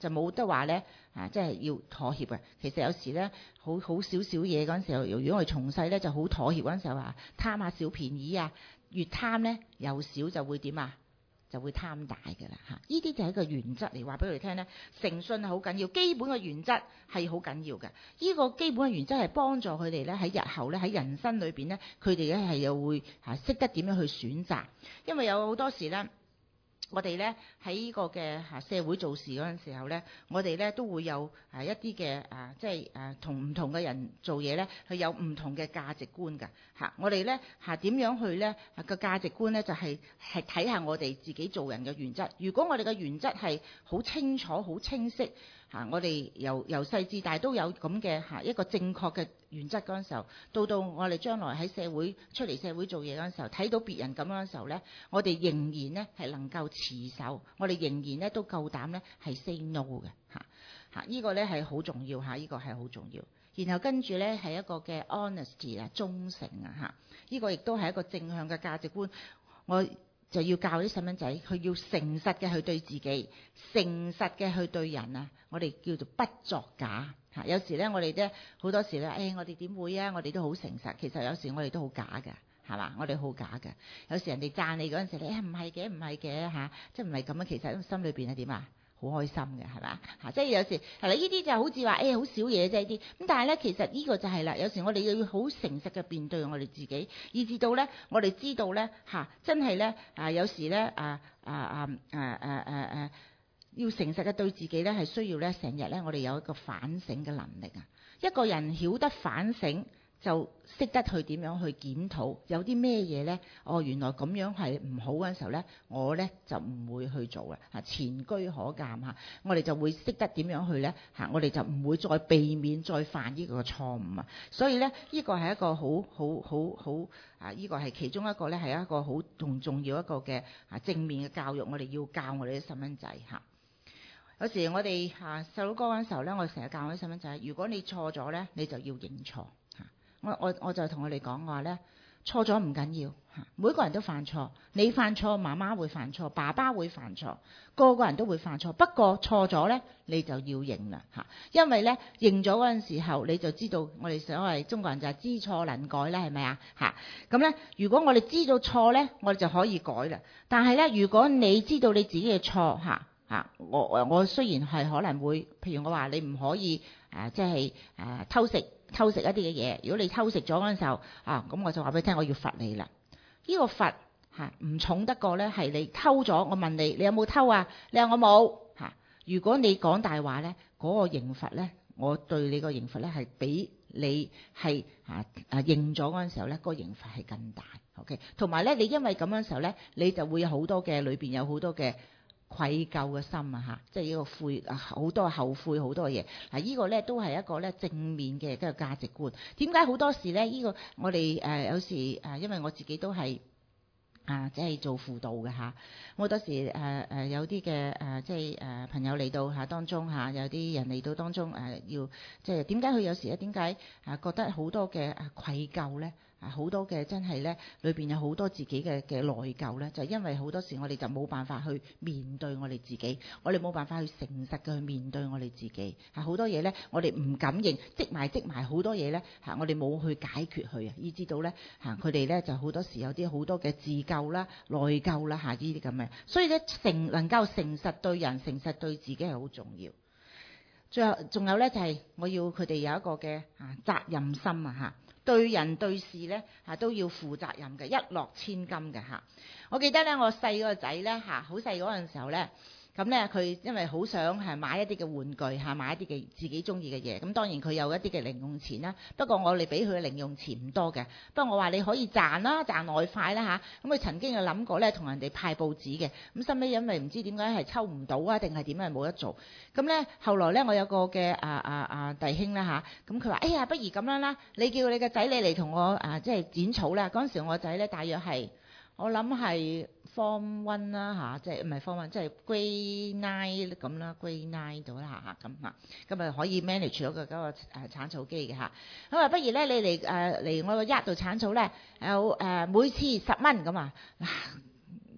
就冇得話咧啊，即係要妥協嘅。其實有時咧，好好少少嘢嗰陣時候，如果我哋從細咧就好妥協嗰陣時候話貪下小便宜啊，越貪咧又少就會點啊？就會貪大嘅啦嚇，呢啲就係一個原則嚟話俾佢哋聽咧。誠信係好緊要，基本嘅原則係好緊要嘅。呢個基本嘅原則係幫助佢哋咧喺日後咧喺人生裏邊咧，佢哋咧係又會嚇識得點樣去選擇，因為有好多時咧。我哋咧喺呢個嘅嚇社會做事嗰陣時候咧，我哋咧都會有誒一啲嘅誒，即係誒同唔同嘅人做嘢咧，係有唔同嘅價值觀㗎嚇。我哋咧嚇點樣去咧個價值觀咧，就係係睇下我哋自己做人嘅原則。如果我哋嘅原則係好清楚、好清晰嚇，我哋由由細至大都有咁嘅嚇一個正確嘅原則嗰陣時候，到到我哋將來喺社會出嚟社會做嘢嗰陣時候，睇到別人咁樣嘅時候咧，我哋仍然咧係能夠持守，我哋仍然咧都夠膽咧係 say no 嘅嚇嚇，呢個咧係好重要嚇，呢個係好重要。然後跟住咧係一個嘅 honesty 啊，忠誠啊嚇，呢個亦都係一個正向嘅價值觀。我就要教啲細蚊仔，佢要誠實嘅去對自己，誠實嘅去對人啊。我哋叫做不作假嚇。有時咧，我哋咧好多時咧，誒、哎，我哋點會啊？我哋都好誠實。其實有時我哋都好假㗎，係嘛？我哋好假㗎。有時人哋讚你嗰陣時，你誒唔係嘅，唔係嘅嚇，即係唔係咁樣？其實心裏邊係點啊？好開心嘅係嘛嚇，即係有時係啦，呢啲就好似話誒好少嘢啫呢啲，咁但係咧其實呢個就係啦，有時我哋要好誠實嘅面對我哋自己，以至到咧我哋知道咧嚇，真係咧啊有時咧啊啊啊啊啊啊啊要誠實嘅對自己咧係需要咧成日咧我哋有一個反省嘅能力啊，一個人曉得反省。就識得去點樣去檢討，有啲咩嘢咧？哦，原來咁樣係唔好嗰陣時候咧，我咧就唔會去做啦。嚇，前車可鑑嚇，我哋就會識得點樣去咧嚇，我哋就唔會再避免再犯呢個錯誤啊。所以咧，呢、呢個係一個好好好好啊！呢、呢個係其中一個咧，係一個好重重要一個嘅啊正面嘅教育，我哋要教我哋啲細蚊仔嚇。有時我哋嚇細佬哥嗰陣時候咧，我成日教我啲細蚊仔，如果你錯咗咧，你就要認錯。我我我就同佢哋講話咧，錯咗唔緊要嚇，每個人都犯錯，你犯錯，媽媽會犯錯，爸爸會犯錯，個個人都會犯錯。不過錯咗咧，你就要認啦嚇，因為咧認咗嗰陣時候，你就知道我哋所謂中國人就係知錯能改啦，係咪啊嚇？咁咧，如果我哋知道錯咧，我哋就可以改啦。但係咧，如果你知道你自己嘅錯嚇嚇，我我雖然係可能會，譬如我話你唔可以誒，即係誒偷食。偷食一啲嘅嘢，如果你偷食咗嗰陣時候啊，咁我就話俾你聽，我要罰你啦。呢、這個罰嚇唔重得過咧，係你偷咗，我問你，你有冇偷啊？你話我冇嚇、啊。如果你講大話咧，嗰、那個刑罰咧，我對你個刑罰咧係比你係啊啊認咗嗰陣時候咧，嗰、那個刑罰係更大。OK，同埋咧，你因為咁樣時候咧，你就會有好多嘅裏邊有好多嘅。愧疚嘅心啊嚇，即係呢個悔啊，好多後悔好多嘢。嗱，呢個咧都係一個咧正面嘅一個價值觀。點解好多時咧？呢、這個我哋誒、呃、有時誒、呃，因為我自己都係啊，即係做輔導嘅嚇。好多時誒誒、呃、有啲嘅誒，即係誒、呃、朋友嚟到嚇當中嚇，有啲人嚟到當中誒、呃，要即係點解佢有時咧？點解啊覺得好多嘅啊愧疚咧？啊好多嘅真係咧，裏邊有好多自己嘅嘅內疚咧，就係、因為好多時我哋就冇辦法去面對我哋自己，我哋冇辦法去誠實嘅去面對我哋自己。啊好多嘢咧，我哋唔敢認，積埋積埋好多嘢咧，嚇我哋冇去解決佢啊，以至到咧嚇佢哋咧就好多時有啲好多嘅自救啦、內疚啦嚇呢啲咁嘅。所以咧誠能夠誠實對人、誠實對自己係好重要。最後仲有咧就係、是、我要佢哋有一個嘅啊責任心啊嚇。對人對事咧嚇都要負責任嘅，一諾千金嘅嚇。我記得咧，我細個仔咧嚇，好細嗰陣時候咧，咁咧佢因為好想係買一啲嘅玩具嚇，買一啲嘅自己中意嘅嘢。咁當然佢有一啲嘅零用錢啦，不過我哋俾佢嘅零用錢唔多嘅。不過我話你可以賺啦，賺外快啦嚇。咁佢曾經有諗過咧，同人哋派報紙嘅。咁後尾因為唔知點解係抽唔到啊，定係點樣冇得做。咁咧後來咧，我有個嘅啊啊啊弟兄啦嚇，咁佢話：哎呀，不如咁樣啦，你叫你個仔你嚟同我啊，即係剪草啦。嗰陣時我仔咧大約係我諗係 form one 啦嚇，即係唔係 form one，即係 grade nine 咁啦，grade nine 到啦嚇咁嚇，咁啊可以 manage 到個嗰個誒剷草機嘅嚇。咁話不如咧，你嚟誒嚟我個 yard 度剷草咧，有誒每次十蚊咁啊。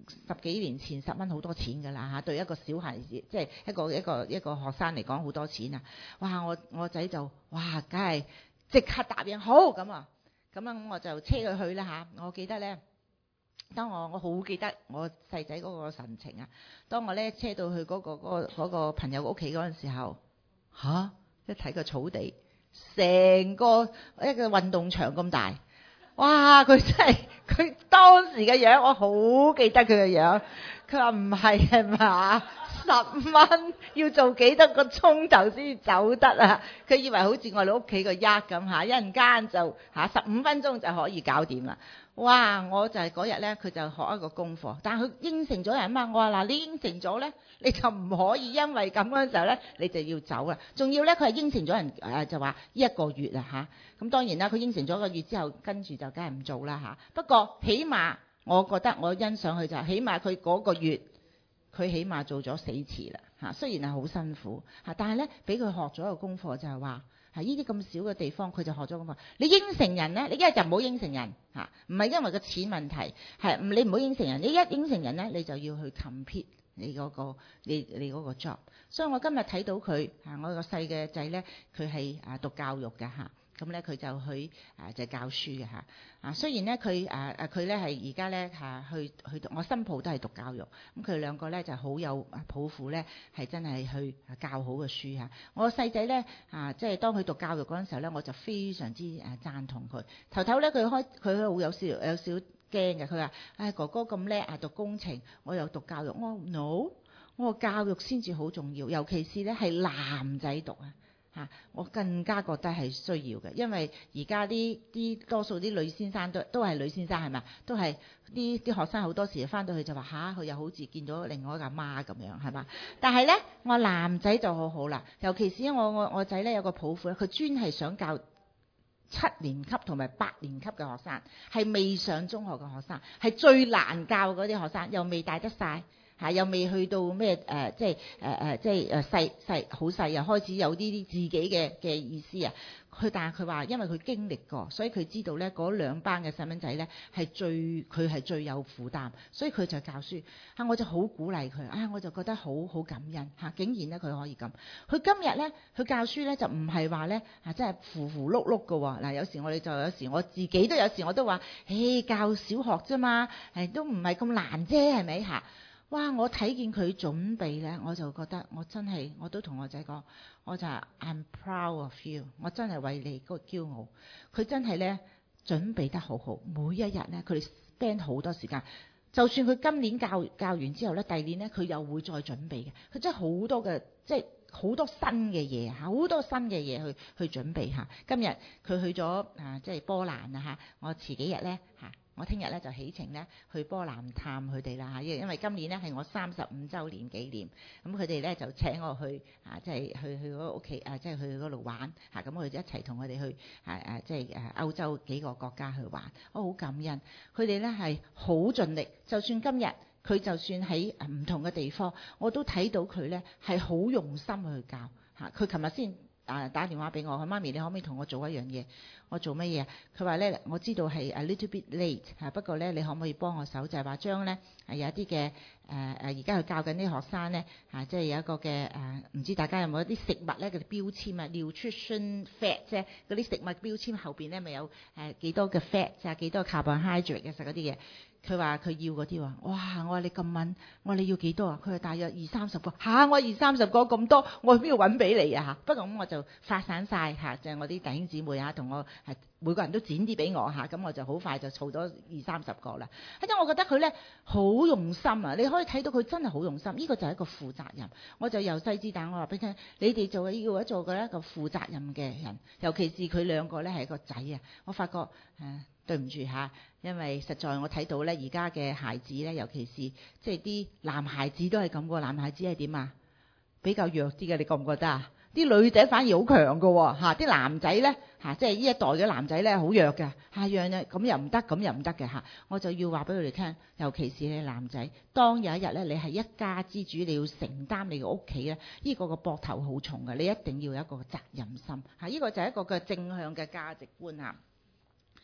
十幾年前十蚊好多錢㗎啦嚇，對一個小孩子即係一個一個一個學生嚟講好多錢啊！哇！我我仔就哇，梗係即刻答應好咁啊！咁啊，我就車佢去啦嚇。我記得咧，當我我好記得我細仔嗰個神情啊！當我咧車到去嗰個嗰個嗰個朋友屋企嗰陣時候，嚇一睇個草地，成個一個運動場咁大。哇！佢真係佢當時嘅樣，我好記得佢嘅樣。佢話唔係係嘛，十蚊要做幾多個鐘頭先走得啊？佢以為好似我哋屋企個丫咁嚇，一陣間就嚇十五分鐘就可以搞掂啦。哇！我就係嗰日咧，佢就學一個功課，但係佢應承咗人嘛。我話嗱，你應承咗咧，你就唔可以因為咁嗰陣時候咧，你就要走啦。仲要咧，佢係應承咗人誒、呃，就話一個月啊嚇。咁當然啦，佢應承咗一個月之後，跟住就梗係唔做啦嚇。不過起碼我覺得我欣賞佢就係，起碼佢嗰個月佢起碼做咗四次啦嚇。雖然係好辛苦嚇，但係咧俾佢學咗一個功課就係話。係呢啲咁少嘅地方，佢就學咗咁啊！你應承人咧，你一係就唔好應承人嚇，唔係因為個錢問題，係你唔好應承人。你一應承人咧，你就要去 compete 你嗰個你你嗰個 job。所以我今日睇到佢啊，我個細嘅仔咧，佢係啊讀教育嘅嚇。咁咧佢就去啊就教書嘅嚇啊，雖然咧佢啊啊佢咧係而家咧嚇去去讀，我新抱都係讀教育，咁佢哋兩個咧就好有抱負咧，係真係去教好嘅書嚇。我細仔咧啊，即係當佢讀教育嗰陣時候咧，我就非常之誒贊同佢。頭頭咧佢開佢好有少有少驚嘅，佢話：唉、哎、哥哥咁叻啊，讀工程，我又讀教育。我話 no，我話教育先至好重要，尤其是咧係男仔讀啊。嚇！我更加覺得係需要嘅，因為而家啲啲多數啲女先生都都係女先生係咪？都係啲啲學生好多時翻到去就話吓，佢又好似見到另外一個阿媽咁樣係嘛？但係咧，我男仔就好好啦，尤其是因為我我我仔咧有個抱負咧，佢專係想教七年級同埋八年級嘅學生，係未上中學嘅學生，係最難教嗰啲學生，又未帶得晒。嚇、啊，又未去到咩誒、呃，即係誒誒，即係誒細細好細，又開始有呢啲自己嘅嘅意思啊！佢但係佢話，因為佢經歷過，所以佢知道咧嗰兩班嘅細蚊仔咧係最佢係最有負擔，所以佢就教書嚇、啊，我就好鼓勵佢啊！我就覺得好好感恩嚇、啊，竟然咧佢可以咁。佢今日咧佢教書咧就唔係話咧啊，真係糊糊碌碌嘅喎嗱。有時我哋就有時我自己都有時我都話，誒教小學啫嘛，誒都唔係咁難啫，係咪嚇？哇！我睇見佢準備咧，我就覺得我真係，我都同我仔講，我就係 I'm proud of you，我真係為你個驕傲。佢真係咧準備得好好，每一日咧佢哋 spend 好多時間。就算佢今年教教完之後咧，第二年咧佢又會再準備嘅。佢真係好多嘅，即係好多新嘅嘢嚇，好多新嘅嘢去去準備嚇。今日佢去咗啊，即係波蘭啊嚇，我遲幾日咧嚇。我聽日咧就起程咧去波蘭探佢哋啦嚇，因為今年咧係我三十五週年紀念，咁佢哋咧就請我去啊，即係去去嗰個屋企啊，即係去嗰度玩嚇，咁我哋一齊同佢哋去啊啊，即係誒歐洲幾個國家去玩，我好感恩佢哋咧係好盡力，就算今日佢就算喺唔同嘅地方，我都睇到佢咧係好用心去教嚇。佢琴日先啊打電話俾我，佢媽咪你可唔可以同我做一樣嘢？我做乜嘢？佢話咧，我知道係 a little bit late 嚇，不過咧你可唔可以幫我手？就係話將咧有一啲嘅誒誒，而家佢教緊啲學生咧嚇，即係有一個嘅誒，唔知大家有冇一啲食物咧嘅標籤啊 nutrition fat 啫，嗰啲食物標籤後邊咧咪有誒幾多嘅 fat 啊，幾多 carbohydrate 嘅食嗰啲嘢。佢話佢要嗰啲喎，哇！我話你咁敏，我話你要幾多啊？佢話大約二三十個嚇、啊，我二三十個咁多，我去邊度揾俾你啊嚇？不過咁我就發散晒，嚇，就係、是、我啲弟兄姊妹啊，同我係每個人都剪啲俾我嚇，咁我就好快就儲咗二三十個啦。因為我覺得佢咧好用心啊，你可以睇到佢真係好用心，呢、這個就係一個負責任。我就由細至大，我話俾你聽，你哋做嘅要做嘅一個負責任嘅人，尤其是佢兩個咧係一個仔啊，我發覺誒。呃對唔住嚇，因為實在我睇到咧，而家嘅孩子咧，尤其是即係啲男孩子都係咁個，男孩子係點啊？比較弱啲嘅，你覺唔覺得啊？啲女仔反而好強㗎喎嚇，啲男仔咧嚇，即係呢一代嘅男仔咧好弱嘅嚇，樣樣咁又唔得，咁又唔得嘅嚇，我就要話俾佢哋聽，尤其是你男仔，當有一日咧你係一家之主，你要承擔你嘅屋企咧，呢個個膊頭好重嘅，你一定要有一個責任心嚇，呢個就係一個嘅正向嘅價值觀嚇。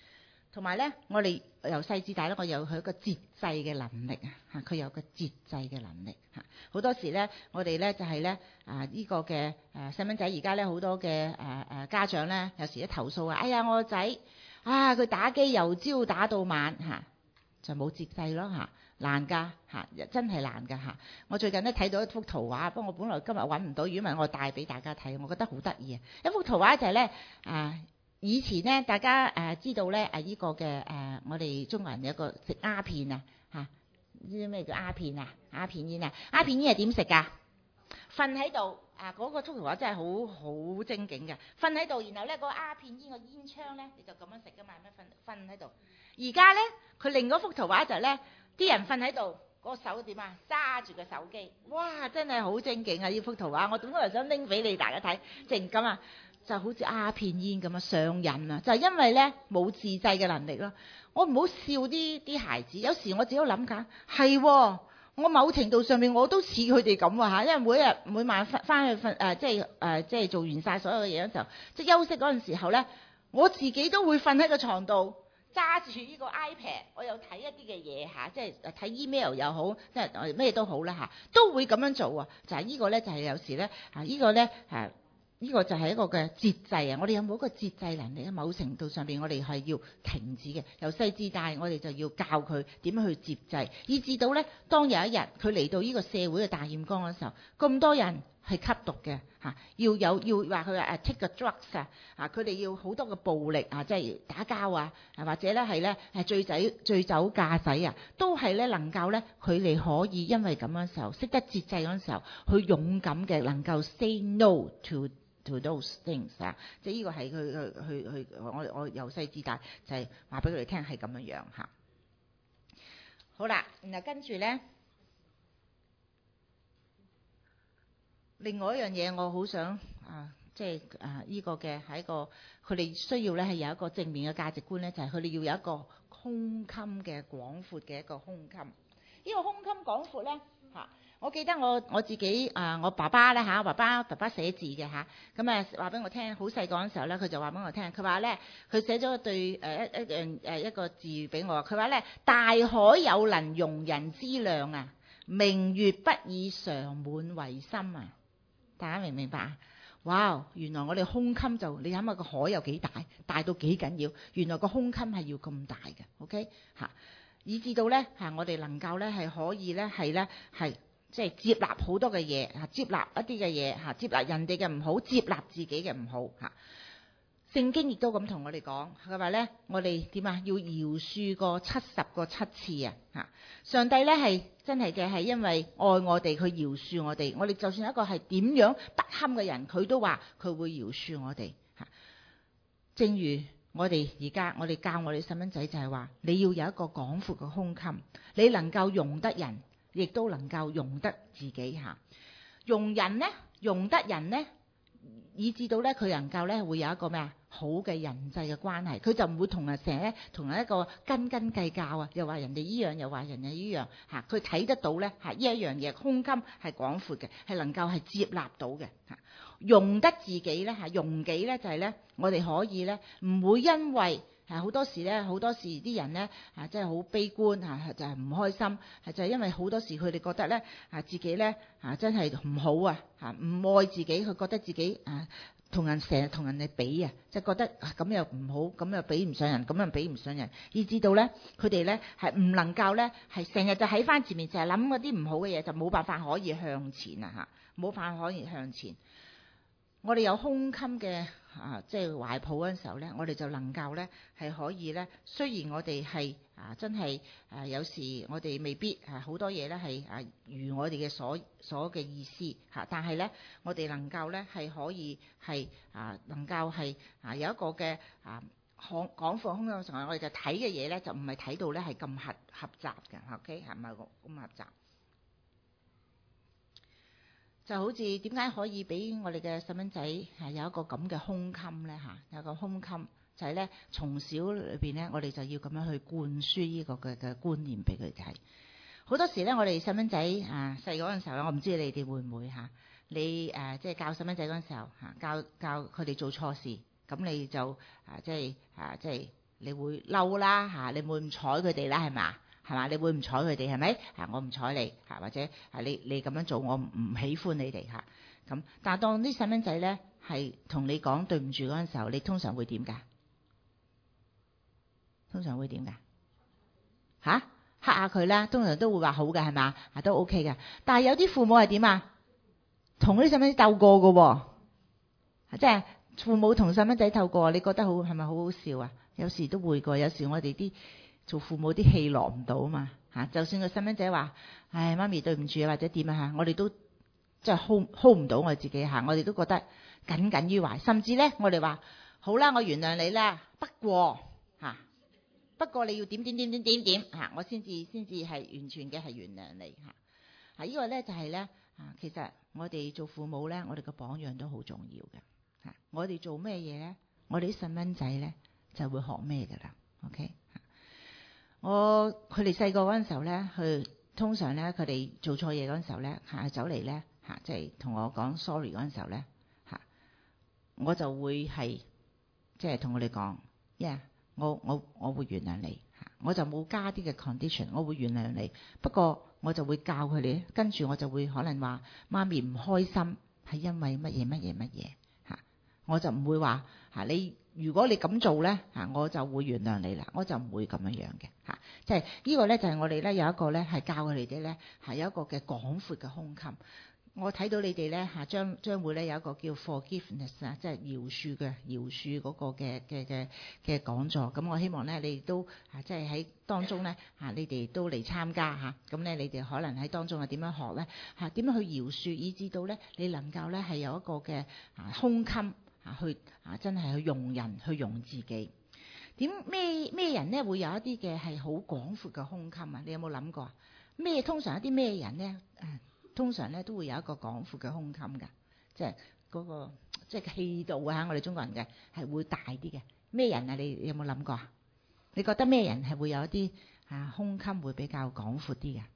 同埋咧，我哋由細至大咧，我有佢一個節制嘅能力啊！嚇，佢有個節制嘅能力嚇。好多時咧，我哋咧就係咧啊，呢個嘅誒細蚊仔而家咧好多嘅誒誒家長咧，有時一投訴啊，哎呀我個仔啊佢打機由朝打到晚嚇，就冇節制咯嚇，難㗎嚇，真係難㗎嚇。我最近咧睇到一幅圖畫，不過我本來今日揾唔到，如果唔係我帶俾大家睇，我覺得好得意啊！一幅圖畫就係咧啊。以前咧，大家誒、呃、知道咧，誒、啊、依、這個嘅誒、呃，我哋中國人有一個食鴉片啊，嚇，知咩叫鴉片啊？鴉片煙啊，鴉片煙係點食㗎？瞓喺度啊！嗰、那個幅圖畫真係好好精警嘅，瞓喺度，然後咧、那個鴉片煙個煙槍咧，你就咁樣食㗎嘛，咩瞓瞓喺度。而家咧，佢另嗰幅圖畫就係咧，啲人瞓喺度，嗰、那個手點啊？揸住個手機，哇！真係好精警啊！呢幅圖畫，我本來想拎俾你大家睇，淨咁啊！就好似鴉片煙咁啊，上癮啊！就係因為咧冇自制嘅能力咯。我唔好笑啲啲孩子，有時我自己都諗緊，係我某程度上面我都似佢哋咁啊嚇，因為每日每晚翻翻去瞓誒，即係誒即係做完晒所有嘅嘢嗰時候，即係休息嗰陣時候咧，我自己都會瞓喺個床度，揸住呢個 iPad，我又睇一啲嘅嘢嚇，即係睇 email 又好，即係咩都好啦嚇，都會咁樣做啊！就係呢個咧，就係有時咧啊，呢個咧誒。呢個就係一個嘅節制啊！我哋有冇一個節制能力？喺某程度上邊，我哋係要停止嘅。由細至大，我哋就要教佢點樣去節制，以至到咧，當有一日佢嚟到呢個社會嘅大染缸嘅時候，咁多人係吸毒嘅嚇，要有要話佢話誒 take the drugs 啊，啊佢哋要好多嘅暴力啊，即係打交啊，或者咧係咧係醉酒醉酒駕駛啊，都係咧能夠咧佢哋可以因為咁樣時候識得節制嗰陣時候，去勇敢嘅能夠 say no to to those things 啊，即係呢個係佢佢去去我我由細至大就係話俾佢哋聽係咁樣樣嚇。好啦，然後跟住咧，另外一樣嘢我好想啊，即係啊呢個嘅係一個佢哋需要咧係有一個正面嘅價值觀咧，就係佢哋要有一個胸襟嘅廣闊嘅一個胸襟。呢個胸襟廣闊咧嚇。我記得我我自己啊、呃，我爸爸咧嚇，我爸爸爸爸寫字嘅嚇，咁啊話俾我聽，好細個嗰陣時候咧，佢就話俾我聽，佢話咧，佢寫咗對誒一一樣誒一個字俾我，佢話咧，大海有能容人之量啊，明月不以常滿為心啊，大家明唔明白啊？哇！原來我哋胸襟就你諗下個海有幾大，大到幾緊要，原來個胸襟係要咁大嘅 ，OK 嚇，以至到咧嚇我哋能夠咧係可以咧係咧係。即係接納好多嘅嘢嚇，接納一啲嘅嘢嚇，接納人哋嘅唔好，接納自己嘅唔好嚇。聖經亦都咁同我哋講，佢話咧，我哋點啊？要饒恕過七十個七次啊嚇！上帝咧係真係嘅係因為愛我哋，佢饒恕我哋。我哋就算一個係點樣不堪嘅人，佢都話佢會饒恕我哋嚇。正如我哋而家我哋教我哋細蚊仔就係話，你要有一個廣闊嘅胸襟，你能夠容得人。亦都能夠容得自己嚇，容人呢，容得人呢，以至到咧佢能夠咧會有一個咩啊好嘅人際嘅關係，佢就唔會同人成日咧同人一個斤斤計較啊，又話人哋依樣，又話人哋依樣嚇，佢睇得到咧嚇呢一樣嘢，胸襟係廣闊嘅，係能夠係接納到嘅嚇，容得自己咧嚇，容己咧就係咧，我哋可以咧唔會因為。係好多時咧，好多時啲人咧啊，真係好悲觀嚇，就係、是、唔開心，係就係、是、因為好多時佢哋覺得咧啊，自己咧啊真係唔好啊嚇，唔愛自己，佢覺得自己啊同人成日同人哋比啊，就覺得咁又唔好，咁又比唔上人，咁又比唔上人，以至到咧佢哋咧係唔能夠咧係成日就喺翻前面，就係諗嗰啲唔好嘅嘢，就冇辦法可以向前啊嚇，冇辦法可以向前。我哋有胸襟嘅啊，即係懷抱嗰陣時候咧，我哋就能夠咧係可以咧。雖然我哋係啊，真係啊，有時我哋未必啊好多嘢咧係啊如我哋嘅所所嘅意思嚇，但係咧我哋能夠咧係可以係啊，能夠係啊有一個嘅啊廣廣闊胸襟嘅時候，我哋就睇嘅嘢咧就唔係睇到咧係咁狹狹窄嘅 ，OK 係咪咁狹窄？就好似點解可以俾我哋嘅細蚊仔係有一個咁嘅胸襟咧嚇，有個胸襟就係咧從小裏邊咧，我哋就要咁樣去灌輸呢個嘅嘅觀念俾佢睇。好多時咧，我哋細蚊仔啊細嗰陣時候咧，我唔知你哋會唔會嚇，你誒即係教細蚊仔嗰陣時候嚇，教教佢哋做錯事，咁你就啊即係啊即係你會嬲啦嚇，你會唔睬佢哋啦係嘛？係嘛？你會唔睬佢哋係咪？嚇我唔睬你嚇，或者係你你咁樣做我唔唔喜歡你哋嚇咁。但係當啲細蚊仔咧係同你講對唔住嗰陣時候，你通常會點㗎？通常會點㗎？嚇黑下佢啦，通常都會話好嘅係嘛？啊都 OK 嘅。但係有啲父母係點啊？同嗰啲細蚊仔鬥過嘅喎，即係父母同細蚊仔鬥過，你覺得好係咪好好笑啊？有時都會過，有時我哋啲做父母啲氣落唔到啊嘛嚇。就算個細蚊仔話，唉媽咪對唔住啊，或者點啊嚇，我哋都即係 hold hold 唔到我自己嚇，我哋都覺得耿耿於懷，甚至咧我哋話好啦，我原諒你啦，不過嚇，不過你要點點點點點點嚇，我先至先至係完全嘅係原諒你嚇。啊，呢個咧就係咧啊，其實我哋做父母咧，我哋個榜樣都好重要嘅嚇。我哋做咩嘢咧？我哋啲細蚊仔咧就會學咩㗎啦。OK，我佢哋細個嗰陣時候咧，佢通常咧佢哋做錯嘢嗰陣時候咧嚇走嚟咧嚇，即係同我講 sorry 嗰陣時候咧嚇，我就會係即係同佢哋講，yeah，我我我會原諒你嚇，我就冇加啲嘅 condition，我會原諒你。不過我就會教佢哋，跟住我就會可能話媽咪唔開心係因為乜嘢乜嘢乜嘢嚇，我就唔會話嚇你。如果你咁做咧嚇，我就會原諒你啦，我就唔會咁樣樣嘅嚇。即係呢個咧就係我哋咧有一個咧係教佢哋啲咧係有一個嘅廣闊嘅胸襟。我睇到你哋咧嚇將將會咧有一個叫 forgiveness 啊，即係饒恕嘅饒恕嗰個嘅嘅嘅嘅講座。咁我希望咧你哋都啊即係喺當中咧嚇，你哋都嚟參加嚇。咁咧你哋可能喺當中係點樣學咧嚇？點樣去饒恕，以至到咧你能夠咧係有一個嘅啊胸襟。啊，去啊，真係去容人，去容自己。點咩咩人咧會有一啲嘅係好廣闊嘅胸襟啊？你有冇諗過啊？咩通常一啲咩人咧？誒，通常咧都會有一個廣闊嘅胸襟㗎，即係嗰個即係氣度啊！我哋中國人嘅係會大啲嘅。咩人啊？你有冇諗過啊？你覺得咩人係會有一啲啊胸襟會比較廣闊啲嘅？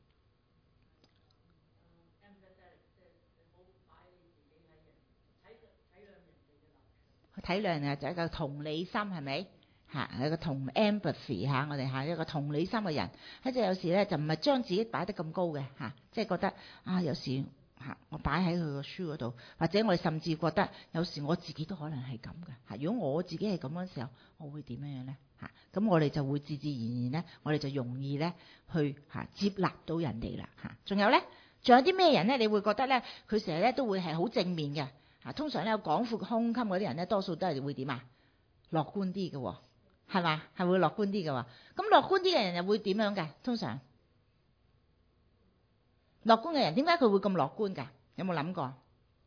體諒啊，就係一個同理心，係咪嚇？有個同 empathy 嚇，我哋嚇一個同理心嘅人，即係有時咧就唔係將自己擺得咁高嘅嚇，即係覺得啊有時嚇我擺喺佢個書嗰度，或者我哋甚至覺得有時我自己都可能係咁嘅嚇。如果我自己係咁嘅時候，我會點樣樣咧嚇？咁我哋就會自自然然咧，我哋就容易咧去嚇接納到人哋啦嚇。仲有咧，仲有啲咩人咧？你會覺得咧，佢成日咧都會係好正面嘅。啊，通常咧有廣闊胸襟嗰啲人咧，多數都係會點啊？樂觀啲嘅喎，係嘛？係會樂觀啲嘅喎。咁樂觀啲嘅人又會點樣㗎？通常樂觀嘅人點解佢會咁樂觀㗎？有冇諗過？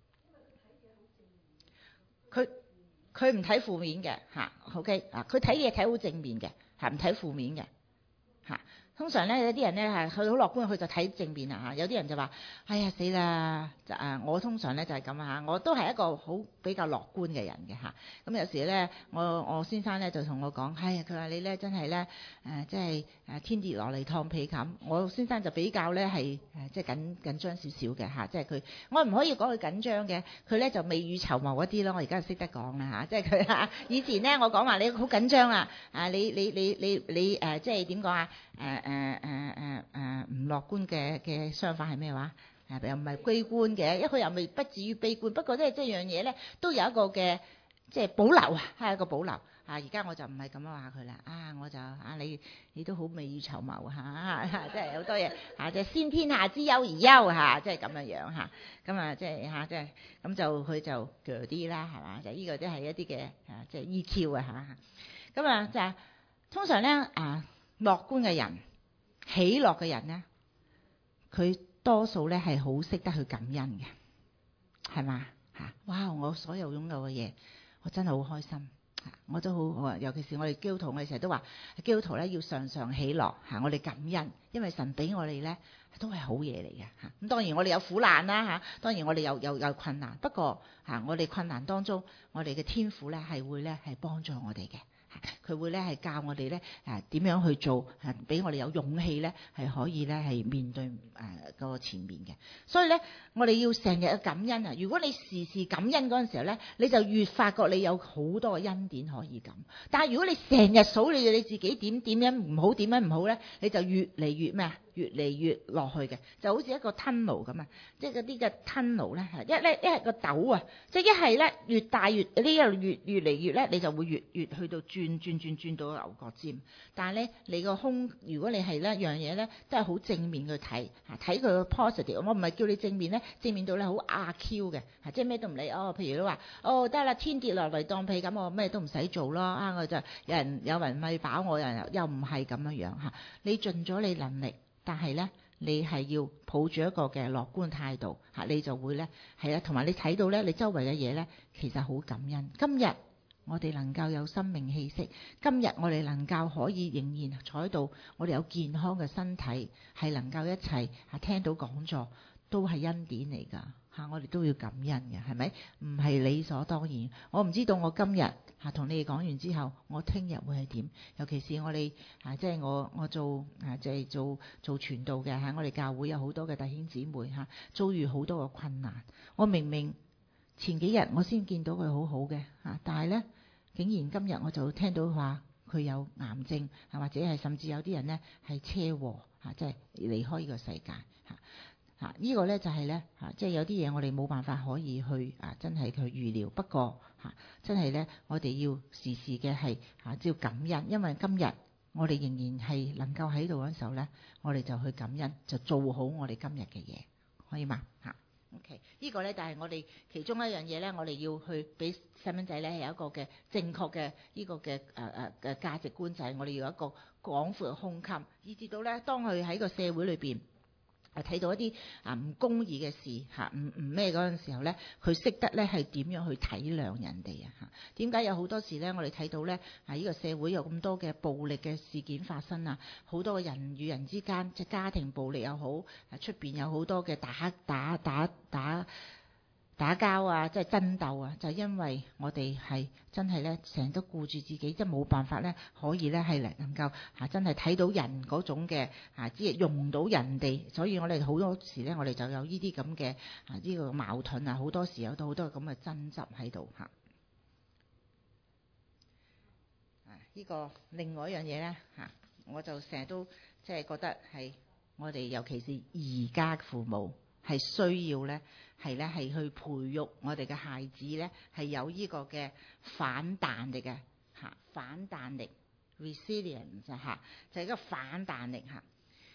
佢佢唔睇負面嘅嚇 ，OK 啊？佢睇嘢睇好正面嘅，係唔睇負面嘅嚇。通常咧有啲人咧係佢好樂觀，佢就睇正面啦嚇。有啲人就話：哎呀死啦！就啊，我通常咧就係咁啊嚇，我都係一個好比較樂觀嘅人嘅嚇。咁有時咧，我我先生咧就同我講：哎呀，佢話你咧真係咧誒，即係誒天跌落嚟燙被冚。我先生就比較咧係誒即係緊緊張少少嘅嚇，即係佢我唔可以講佢緊張嘅，佢咧就未雨綢繆一啲咯。我而家就識得講啦嚇，即係佢嚇以前咧我講話你好緊張啊啊你你你你你誒即係點講啊誒？誒誒誒誒唔樂觀嘅嘅相反係咩話？誒又唔係悲觀嘅，因為佢又未不至於悲觀。不過即係即係樣嘢咧，都有一個嘅即係保留啊，係一個保留啊。而家我就唔係咁樣話佢啦。啊，我就啊你你都好未雨綢繆嚇，即係好多嘢嚇，即係先天下之憂而憂嚇，即係咁樣樣嚇。咁啊即係嚇即係咁就佢就鋸啲啦係嘛？就呢個都係一啲嘅啊即係 E Q 啊嚇。咁啊就係通常咧啊樂觀嘅人。喜樂嘅人咧，佢多數咧係好識得去感恩嘅，係嘛嚇？哇！我所有擁有嘅嘢，我真係好開心嚇，我都好，尤其是我哋基督徒，我哋成日都話基督徒咧要常常喜樂嚇，我哋感恩，因為神俾我哋咧都係好嘢嚟嘅嚇。咁當然我哋有苦難啦嚇，當然我哋有有有困難，不過嚇我哋困難當中，我哋嘅天父咧係會咧係幫助我哋嘅佢會咧係教我哋咧誒點樣去做，誒俾我哋有勇氣咧係可以咧係面對誒個前面嘅。所以咧，我哋要成日嘅感恩啊！如果你時時感恩嗰陣時候咧，你就越發覺你有好多嘅恩典可以感。但係如果你成日數你你自己點點樣唔好，點樣唔好咧，你就越嚟越咩啊？越嚟越落去嘅，就好似一個 tunnel 咁啊！即係嗰啲嘅 tunnel 咧，係一咧一係個斗啊，即係一係咧越大越呢個越越嚟越咧，你就會越越去到轉轉轉轉到牛角尖。但係咧，你個胸，如果你係咧樣嘢咧，都係好正面去睇嚇，睇佢個 positive。我唔係叫你正面咧，正面到咧好阿 Q 嘅嚇，即係咩都唔理哦。譬如都話哦得啦，天跌落嚟當被咁，我咩都唔使做咯啊！我就有人有人餵飽我，又又唔係咁樣樣嚇。你盡咗你能力。但係咧，你係要抱住一個嘅樂觀態度嚇，你就會咧係啦，同埋你睇到咧，你周圍嘅嘢咧，其實好感恩。今日我哋能夠有生命氣息，今日我哋能夠可以仍然坐喺度，我哋有健康嘅身體，係能夠一齊嚇聽到講座，都係恩典嚟㗎嚇，我哋都要感恩嘅，係咪？唔係理所當然。我唔知道我今日嚇同你哋講完之後，我聽日會係點？尤其是我哋嚇，即係我我做嚇即係做做傳道嘅嚇，我哋教會有好多嘅弟兄姊妹嚇，遭遇好多嘅困難。我明明前幾日我先見到佢好好嘅嚇，但係咧竟然今日我就聽到話佢有癌症，或者係甚至有啲人咧係車禍嚇，即係離開呢個世界嚇。嚇！呢個咧就係咧嚇，即係有啲嘢我哋冇辦法可以去啊，真係去預料。不過嚇，真係咧，我哋要時時嘅係嚇，只要感恩，因為今日我哋仍然係能夠喺度嗰陣時候咧，我哋就去感恩，就做好我哋今日嘅嘢，可以嗎？嚇 ，OK， 呢個咧就係我哋其中一樣嘢咧，我哋要去俾細蚊仔咧係有一個嘅正確嘅呢個嘅誒誒嘅價值觀，就係我哋要有一個廣闊嘅胸襟，以至到咧當佢喺個社會裏邊。睇到一啲啊唔公義嘅事嚇，唔唔咩嗰陣時候咧，佢識得咧係點樣去體諒人哋啊嚇？點解有好多時咧，我哋睇到咧啊呢個社會有咁多嘅暴力嘅事件發生啊，好多嘅人與人之間即係家庭暴力又好，啊出邊有好多嘅打打打打打交啊，即係爭鬥啊，就係因為我哋係真係咧成日都顧住自己，即係冇辦法咧可以咧係能夠嚇真係睇到人嗰種嘅嚇，即係用到人哋，所以我哋好多時咧，我哋就有呢啲咁嘅啊呢個矛盾啊，好多時有到好多咁嘅爭執喺度嚇。啊，呢個另外一樣嘢咧嚇，我就成日都即係覺得係我哋尤其是而家父母係需要咧。係咧，係去培育我哋嘅孩子咧，係有呢個嘅反彈力嘅嚇，反彈力 resilience 嚇，就係一個反彈力嚇。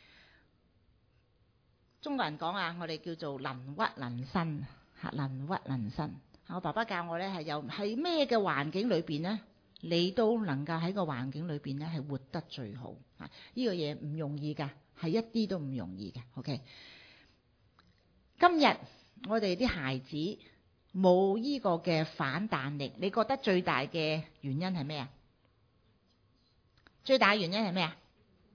中國人講啊，我哋叫做能屈能伸嚇，能屈能伸。我爸爸教我咧係有係咩嘅環境裏邊咧，你都能夠喺個環境裏邊咧係活得最好嚇。呢個嘢唔容易㗎，係一啲都唔容易嘅。OK，今日。我哋啲孩子冇呢個嘅反彈力，你覺得最大嘅原因係咩啊？最大嘅原因係咩啊？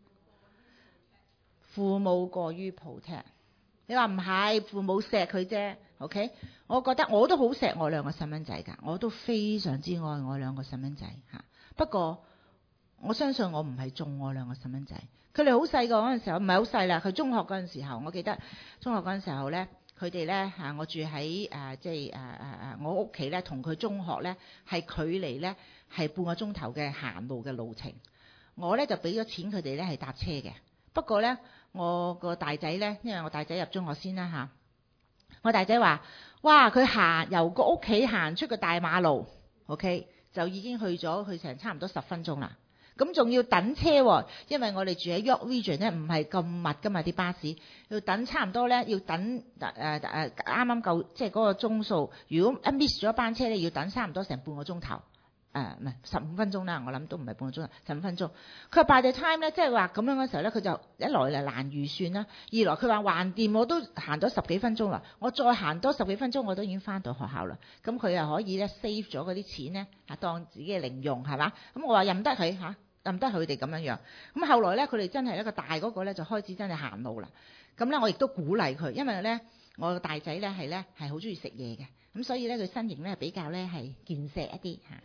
父母過於 protect。你話唔係，父母錫佢啫。OK，我覺得我都好錫我兩個細蚊仔㗎，我都非常之愛我兩個細蚊仔嚇。不過我相信我唔係中我兩個細蚊仔，佢哋好細個嗰陣時候，唔係好細啦。佢中學嗰陣時候，我記得中學嗰陣時候咧。佢哋咧嚇，我住喺誒即係誒誒誒，我屋企咧同佢中學咧係距離咧係半個鐘頭嘅行路嘅路程。我咧就俾咗錢佢哋咧係搭車嘅。不過咧，我個大仔咧，因為我大仔入中學先啦嚇。我大仔話：哇！佢行由個屋企行出個大馬路 ，OK 就已經去咗去成差唔多十分鐘啦。咁仲要等車喎，因為我哋住喺 York Region 咧，唔係咁密噶嘛啲巴士，要等差唔多咧，要等誒誒誒啱啱夠，即係嗰個鐘數。如果一 miss 咗班車咧，要等差唔多成半個鐘頭，誒唔係十五分鐘啦，我諗都唔係半個鐘，十五分鐘。佢話 by the time 咧，即係話咁樣嘅時候咧，佢就一來就難預算啦，二來佢話橫掂我都行咗十幾分鐘啦，我再行多十幾分鐘我都已經翻到學校啦。咁佢又可以咧 save 咗嗰啲錢咧，嚇當自己嘅零用係嘛？咁我話任得佢嚇。任得佢哋咁樣樣，咁後來咧，佢哋真係一個大嗰個咧，就開始真係行路啦。咁咧，我亦都鼓勵佢，因為咧，我個大仔咧係咧係好中意食嘢嘅，咁所以咧佢身形咧比較咧係健碩一啲嚇。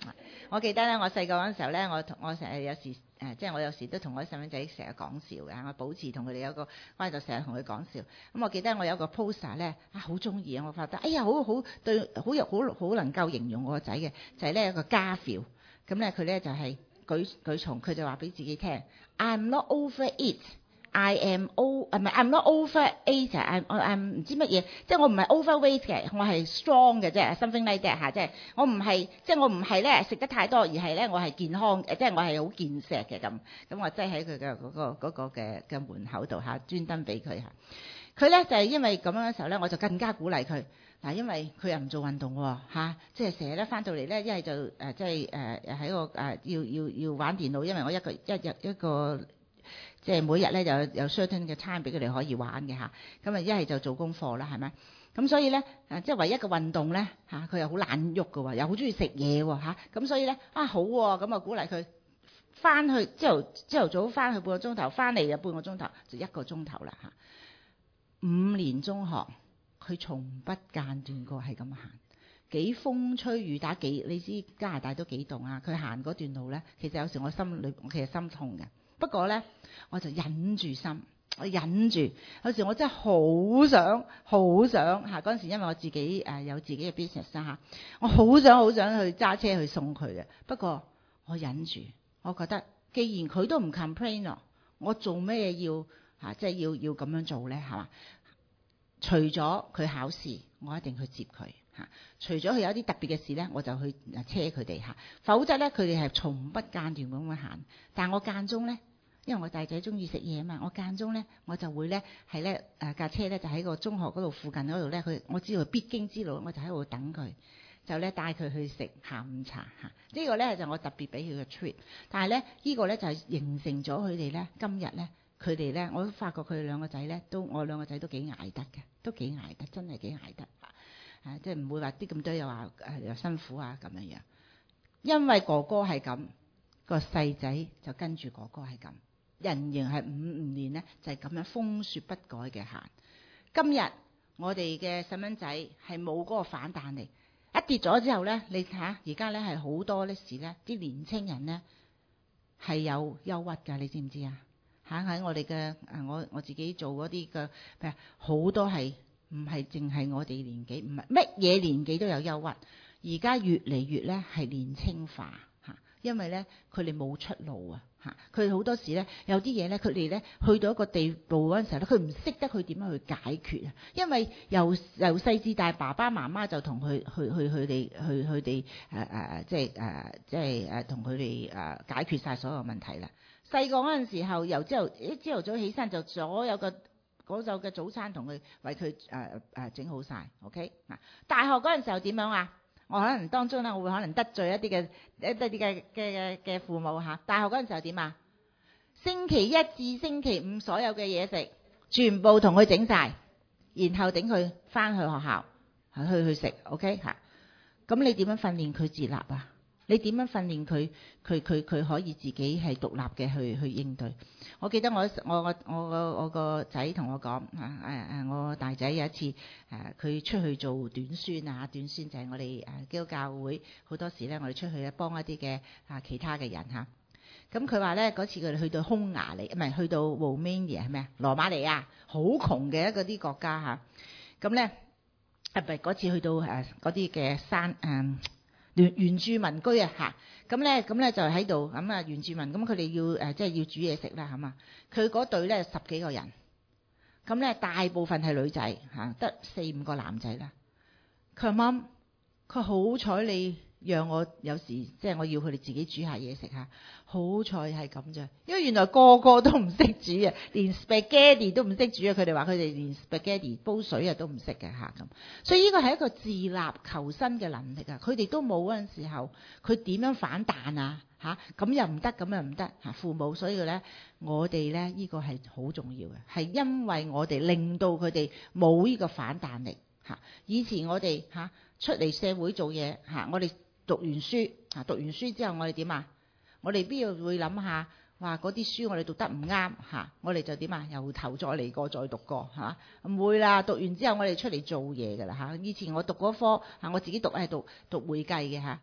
我記得咧，我細個嗰陣時候咧，我同我成日有時誒、呃，即係我有時都同我啲細蚊仔成日講笑嘅，我保持同佢哋有個關係，就成日同佢講笑。咁我記得我有個 poster 咧，啊好中意啊，我覺得哎呀好好對，好有好好能夠形容我個仔嘅，就係咧有個家 feel。咁咧佢咧就係、是、舉舉重，佢就話俾自己聽 ，I'm not over it。I am o 啊唔係 I'm not over age 啊 I'm I'm 唔知乜嘢，即係我唔係 overweight 嘅，我係 strong 嘅啫 something like that 嚇，即係我唔係即係我唔係咧食得太多，而係咧我係健康，即係我係好健碩嘅咁。咁我擠喺佢嘅嗰個嗰個嘅嘅門口度嚇，專登俾佢嚇。佢咧就係因為咁樣嘅時候咧，我就更加鼓勵佢嗱，因為佢又唔做運動喎嚇，即係成日咧翻到嚟咧，一係就誒即係誒喺個誒要要要玩電腦，因為我一個一日一個。即係每日咧就有有 certain 嘅 time 俾佢哋可以玩嘅嚇，咁啊一係就做功課啦，係咪？咁所以咧誒，即係唯一嘅運動咧嚇，佢又好懶喐嘅喎，又好中意食嘢喎嚇，咁所以咧啊好喎，咁啊鼓勵佢翻去朝頭朝頭早翻去半個鐘頭，翻嚟就半個鐘頭，就一個鐘頭啦嚇。五年中學，佢從不間斷過係咁行，幾風吹雨打幾，你知加拿大都幾凍啊！佢行嗰段路咧，其實有時我心裏其實心痛嘅。不過咧，我就忍住心，我忍住。有時我真係好想，好想嚇嗰陣時，因為我自己誒、呃、有自己嘅 business 啦嚇，我好想好想去揸車去送佢嘅。不過我忍住，我覺得既然佢都唔 complain 咯，我做咩要嚇即係要要咁樣做咧係嘛？除咗佢考試，我一定去接佢嚇。除咗佢有一啲特別嘅事咧，我就去車佢哋嚇。否則咧，佢哋係從不間斷咁樣行。但係我間中咧。因為我大仔中意食嘢啊嘛，我間中咧我就會咧係咧誒架車咧就喺個中學嗰度附近嗰度咧，佢我知道必經之路，我就喺度等佢，就咧帶佢去食下午茶嚇。這個、呢個咧就我特別俾佢嘅 treat。但係咧呢、這個咧就係、是、形成咗佢哋咧今日咧佢哋咧，我都發覺佢哋兩個仔咧都我兩個仔都幾捱得嘅，都幾捱得，真係幾捱得嚇、啊，即係唔會話啲咁多又話誒又辛苦啊咁樣樣。因為哥哥係咁，個細仔就跟住哥哥係咁。人形係五五年咧，就係、是、咁樣風雪不改嘅行。今日我哋嘅細蚊仔係冇嗰個反彈力，一跌咗之後咧，你睇下而家咧係好多呢時咧，啲年青人咧係有憂鬱㗎，你知唔知啊？嚇喺我哋嘅誒，我我自己做嗰啲嘅，譬如好多係唔係淨係我哋年紀，唔係乜嘢年紀都有憂鬱。而家越嚟越咧係年青化嚇，因為咧佢哋冇出路啊。嚇！佢好多時咧，有啲嘢咧，佢哋咧去到一個地步嗰陣時候咧，佢唔識得去點樣去解決啊！因為由由細至大，爸爸媽媽就同佢去去佢哋去佢哋誒誒，即係誒即係誒同佢哋誒解決晒所有問題啦。細個嗰陣時候，由朝頭一朝頭早起身就所有嘅嗰晝嘅早餐同佢為佢誒誒整好晒 OK 嗱，大學嗰陣時候點樣啊？我可能當中咧，我會可能得罪一啲嘅一啲嘅嘅嘅父母嚇。大學嗰陣時候點啊？星期一至星期五所有嘅嘢食，全部同佢整晒，然後等佢翻去學校去去食 OK 嚇。咁你點樣訓練佢自立啊？你點樣訓練佢佢佢佢可以自己係獨立嘅去去應對？我記得我我我我個我個仔同我講嚇誒誒，我大仔有一次誒佢、呃、出去做短宣啊，短宣就係我哋誒基督教會好多時咧，我哋出去咧幫一啲嘅啊其他嘅人嚇。咁佢話咧嗰次佢哋去到匈牙利，唔係去到 Romania 係咩啊？羅馬尼亞好窮嘅一個啲國家嚇。咁咧啊唔係嗰次去到誒嗰啲嘅山誒。呃原原住民居啊嚇，咁咧咁咧就喺度咁啊原住民，咁佢哋要誒、呃、即係要煮嘢食啦係嘛？佢嗰隊咧十幾個人，咁咧大部分係女仔嚇，得四五個男仔啦。佢話媽，佢好彩你讓我有時即係我要佢哋自己煮下嘢食嚇，好彩係咁啫，因為原來個個都唔識煮啊，連 spaghetti 都唔識煮啊！佢哋話佢哋連 spaghetti 煲水啊都唔識嘅嚇咁，所以呢個係一個自立求生嘅能力啊！佢哋都冇嗰陣時候，佢點樣反彈啊嚇？咁又唔得，咁又唔得嚇。父母所以咧，我哋咧呢個係好重要嘅，係因為我哋令到佢哋冇呢個反彈力嚇。以前我哋嚇出嚟社會做嘢嚇，我哋讀完書嚇，讀完書之後我哋點啊？我哋邊度會諗下話嗰啲書我哋讀得唔啱嚇，我哋就點啊？由頭再嚟過再讀過係嘛？唔會啦，讀完之後我哋出嚟做嘢㗎啦嚇。以前我讀嗰科嚇，我自己讀係讀讀會計嘅嚇，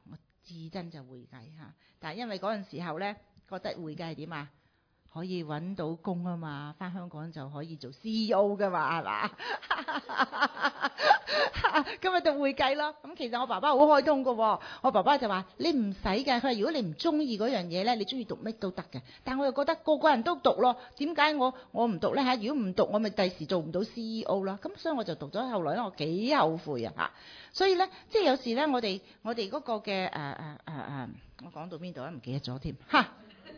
至真就會計嚇。但係因為嗰陣時候咧，覺得會計係點啊？可以揾到工啊嘛，返香港就可以做 C E O 噶嘛，係嘛？咁咪讀會計咯。咁其實我爸爸好開通噶喎，我爸爸就話你唔使嘅，佢話如果你唔中意嗰樣嘢咧，你中意讀乜都得嘅。但係我又覺得個個人都讀咯，點解我我唔讀咧嚇？如果唔讀，我咪第時做唔到 C E O 啦。咁所以我就讀咗，後來咧我幾後悔啊嚇。所以咧，即係有時咧，我哋我哋嗰個嘅誒誒誒誒，我講到邊度咧？唔記得咗添嚇。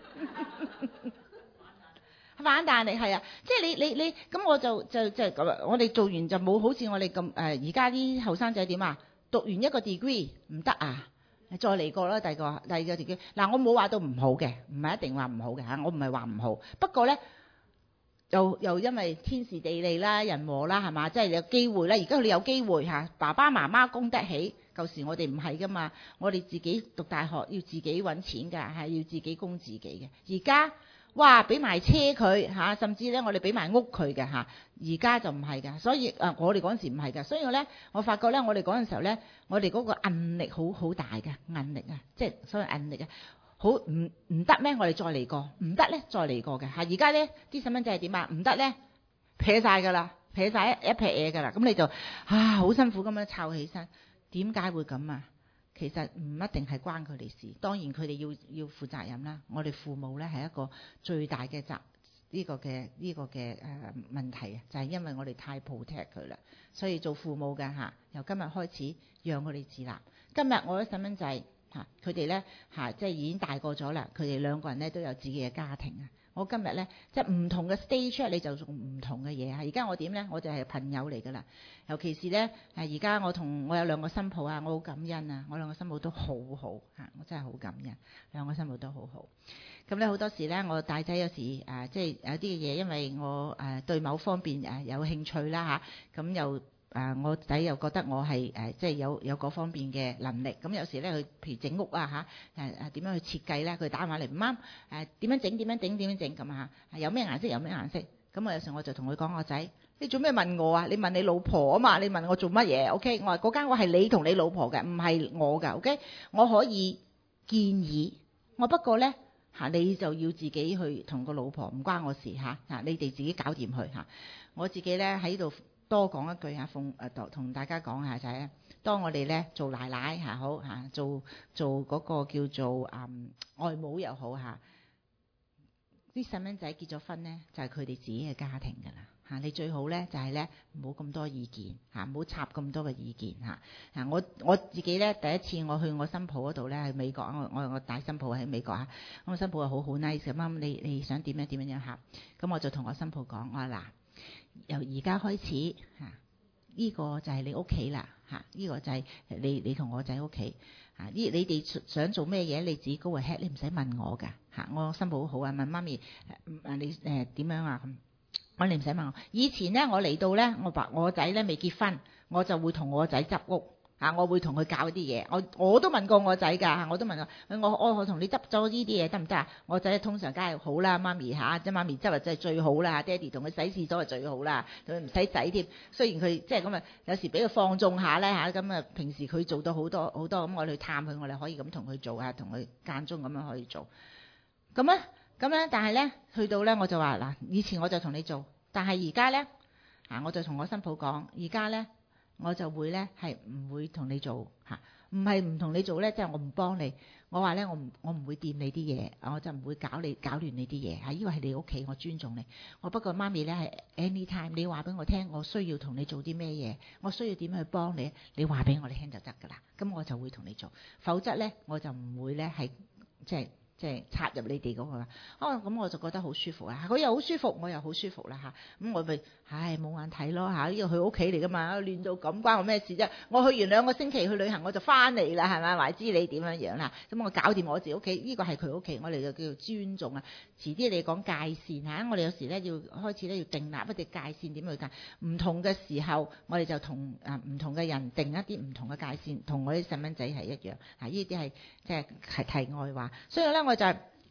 反彈力係啊，即係你你你咁我就就就咁啊！我哋做完就冇好似我哋咁誒，而家啲後生仔點啊？讀完一個 degree 唔得啊，再嚟過啦，第二個第二個 degree。嗱，我冇話到唔好嘅，唔係一定話唔好嘅嚇，我唔係話唔好。不過咧，又又因為天時地利啦、人和啦，係嘛？即係有機會啦。而家你有機會嚇，爸爸媽媽供得起。舊時我哋唔係噶嘛，我哋自己讀大學要自己揾錢㗎，係要自己供自己嘅。而家哇，俾埋車佢嚇，甚至咧我哋俾埋屋佢嘅嚇。而家就唔係㗎，所以誒我哋嗰陣時唔係㗎，所以咧我發覺咧我哋嗰陣時候咧，我哋嗰個韌力好好大嘅韌力啊，即係所謂韌力啊，好唔唔得咩？我哋再嚟過，唔得咧再嚟過嘅嚇。而家咧啲細蚊仔係點啊？唔得咧撇晒㗎啦，撇晒一一撇嘢㗎啦，咁你就啊好辛苦咁樣湊起身。點解會咁啊？其實唔一定係關佢哋事，當然佢哋要要負責任啦。我哋父母咧係一個最大嘅責呢個嘅呢個嘅誒問題啊，就係因為我哋太 protect 佢啦，所以做父母嘅嚇，由今日開始讓佢哋自立。今日我啲細蚊仔嚇，佢哋咧嚇即係已經大個咗啦，佢哋兩個人咧都有自己嘅家庭啊。我今日咧即係唔同嘅 stage 你就做唔同嘅嘢啊！而家我點咧？我就係朋友嚟㗎啦。尤其是咧誒，而家我同我有兩個新抱啊，我好感恩啊！我兩個新抱都好好嚇，我真係好感恩，兩個新抱都好好。咁咧好多時咧，我大仔有時誒、呃、即係有啲嘅嘢，因為我誒、呃、對某方面誒有興趣啦嚇，咁、啊、又。誒、呃、我仔又覺得我係誒、呃、即係有有嗰方面嘅能力，咁有時咧佢譬如整屋啊嚇，誒誒點樣去設計咧，佢打電話嚟唔啱，誒點樣整點樣整點樣整咁嚇，有咩顏色有咩顏色，咁我有時我就同佢講，我仔你做咩問我啊？你問你老婆啊嘛，你問我做乜嘢 ？OK，我話嗰間屋係你同你老婆嘅，唔係我㗎。OK，我可以建議，我不過咧嚇你就要自己去同個老婆，唔關我事嚇嚇，你哋自己搞掂佢嚇，我自己咧喺度。多講一句嚇，奉誒同大家講下就係咧，當我哋咧做奶奶嚇好嚇，做做嗰個叫做嗯外母又好嚇，啲細蚊仔結咗婚咧就係佢哋自己嘅家庭㗎啦嚇，你最好咧就係咧唔好咁多意見嚇，唔好插咁多嘅意見嚇嚇。我我自己咧第一次我去我新抱嗰度咧喺美國，我我我大新抱喺美國嚇，咁我新抱係好好 nice 咁啱，你你想點樣點樣樣嚇，咁我就同我新抱講，我話嗱。由而家開始嚇，呢、呢個就係你屋企啦嚇，呢、呢個就係你你同我仔屋企嚇。呢你哋想做咩嘢，你自己 go ahead，你唔使問我㗎嚇。我心抱好好啊，問媽咪誒你誒點樣啊咁，我你唔使問我。以前咧我嚟到咧，我爸我仔咧未結婚，我就會同我仔執屋。嚇！我會同佢搞啲嘢，我我都問過我仔㗎，我都問過我我我同你執咗呢啲嘢得唔得啊？我仔通常梗係好啦，媽咪嚇，即係媽咪執啊，真係最好啦。爹哋同佢洗廁所係最好啦，同佢唔使洗添。雖然佢即係咁啊，有時俾佢放縱下咧嚇，咁啊平時佢做到好多好多咁，我哋去探佢，我哋可以咁同佢做啊，同佢間中咁樣可以做。咁咧咁咧，但係咧去到咧我就話嗱，以前我就同你做，但係而家咧嚇我就同我新抱講，而家咧。我就會咧係唔會同你做嚇，唔係唔同你做咧，即係我唔幫你。我話咧，我唔我唔會掂你啲嘢，我就唔會搞你搞亂你啲嘢嚇。呢個係你屋企，我尊重你。我不過媽咪咧係 anytime，你話俾我聽，我需要同你做啲咩嘢，我需要點去幫你，你話俾我哋聽就得㗎啦。咁我就會同你做，否則咧我就唔會咧係即係。即係插入你哋嗰個啦，哦咁我就覺得好舒服啦，佢又好舒服，我又好舒服啦嚇，咁我咪唉冇眼睇咯嚇，呢個佢屋企嚟㗎嘛，亂到咁關我咩事啫？我去完兩個星期去旅行我就翻嚟啦，係咪？話知你點樣樣啦，咁我搞掂我自己屋企，呢個係佢屋企，我哋就叫做尊重啊。遲啲你講界線嚇，我哋有時咧要開始咧要定立一啲界線，點去界？唔同嘅時候，我哋就同啊唔同嘅人定一啲唔同嘅界線，同我啲細蚊仔係一樣。嗱，呢啲係即係係題外話，所以咧我就係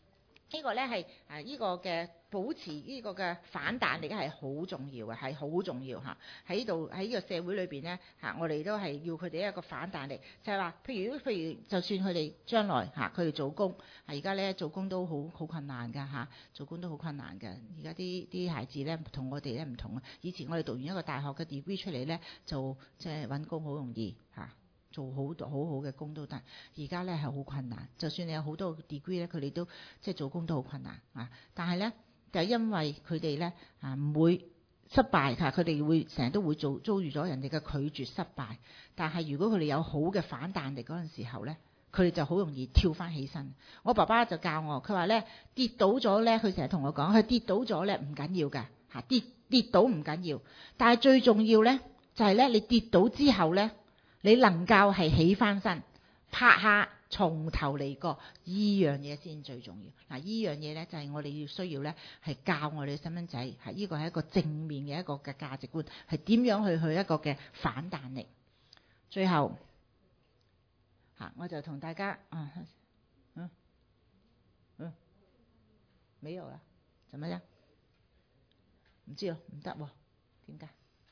呢個咧係啊呢個嘅保持呢個嘅反彈力係好重要嘅，係好重要嚇。喺度喺呢個社會裏邊咧嚇，我哋都係要佢哋一個反彈力，就係話，譬如譬如就算佢哋將來嚇佢哋做工，而家咧做工都好好困難㗎嚇，做工都好困難㗎。而家啲啲孩子咧同我哋咧唔同啊。以前我哋讀完一個大學嘅 degree 出嚟咧，就即係揾工好容易嚇。做好多好好嘅工都得，而家咧係好困難。就算你有好多 degree 咧，佢哋都即係做工都好困難啊。但係咧就因為佢哋咧啊唔會失敗嚇，佢哋會成日都會做遭遇咗人哋嘅拒絕失敗。但係如果佢哋有好嘅反彈力嗰陣時候咧，佢哋就好容易跳翻起身。我爸爸就教我，佢話咧跌倒咗咧，佢成日同我講，佢跌倒咗咧唔緊要㗎嚇，跌跌倒唔緊要，但係最重要咧就係咧你跌倒之後咧。你能夠係起翻身，拍下從頭嚟過，依樣嘢先最重要。嗱，依樣嘢咧就係我哋要需要咧，係教我哋嘅細蚊仔，係呢個係一個正面嘅一個嘅價值觀，係點樣去去一個嘅反彈力。最後嚇，我就同大家啊，嗯嗯，沒有啦，怎麼樣？唔知喎，唔得喎，點解？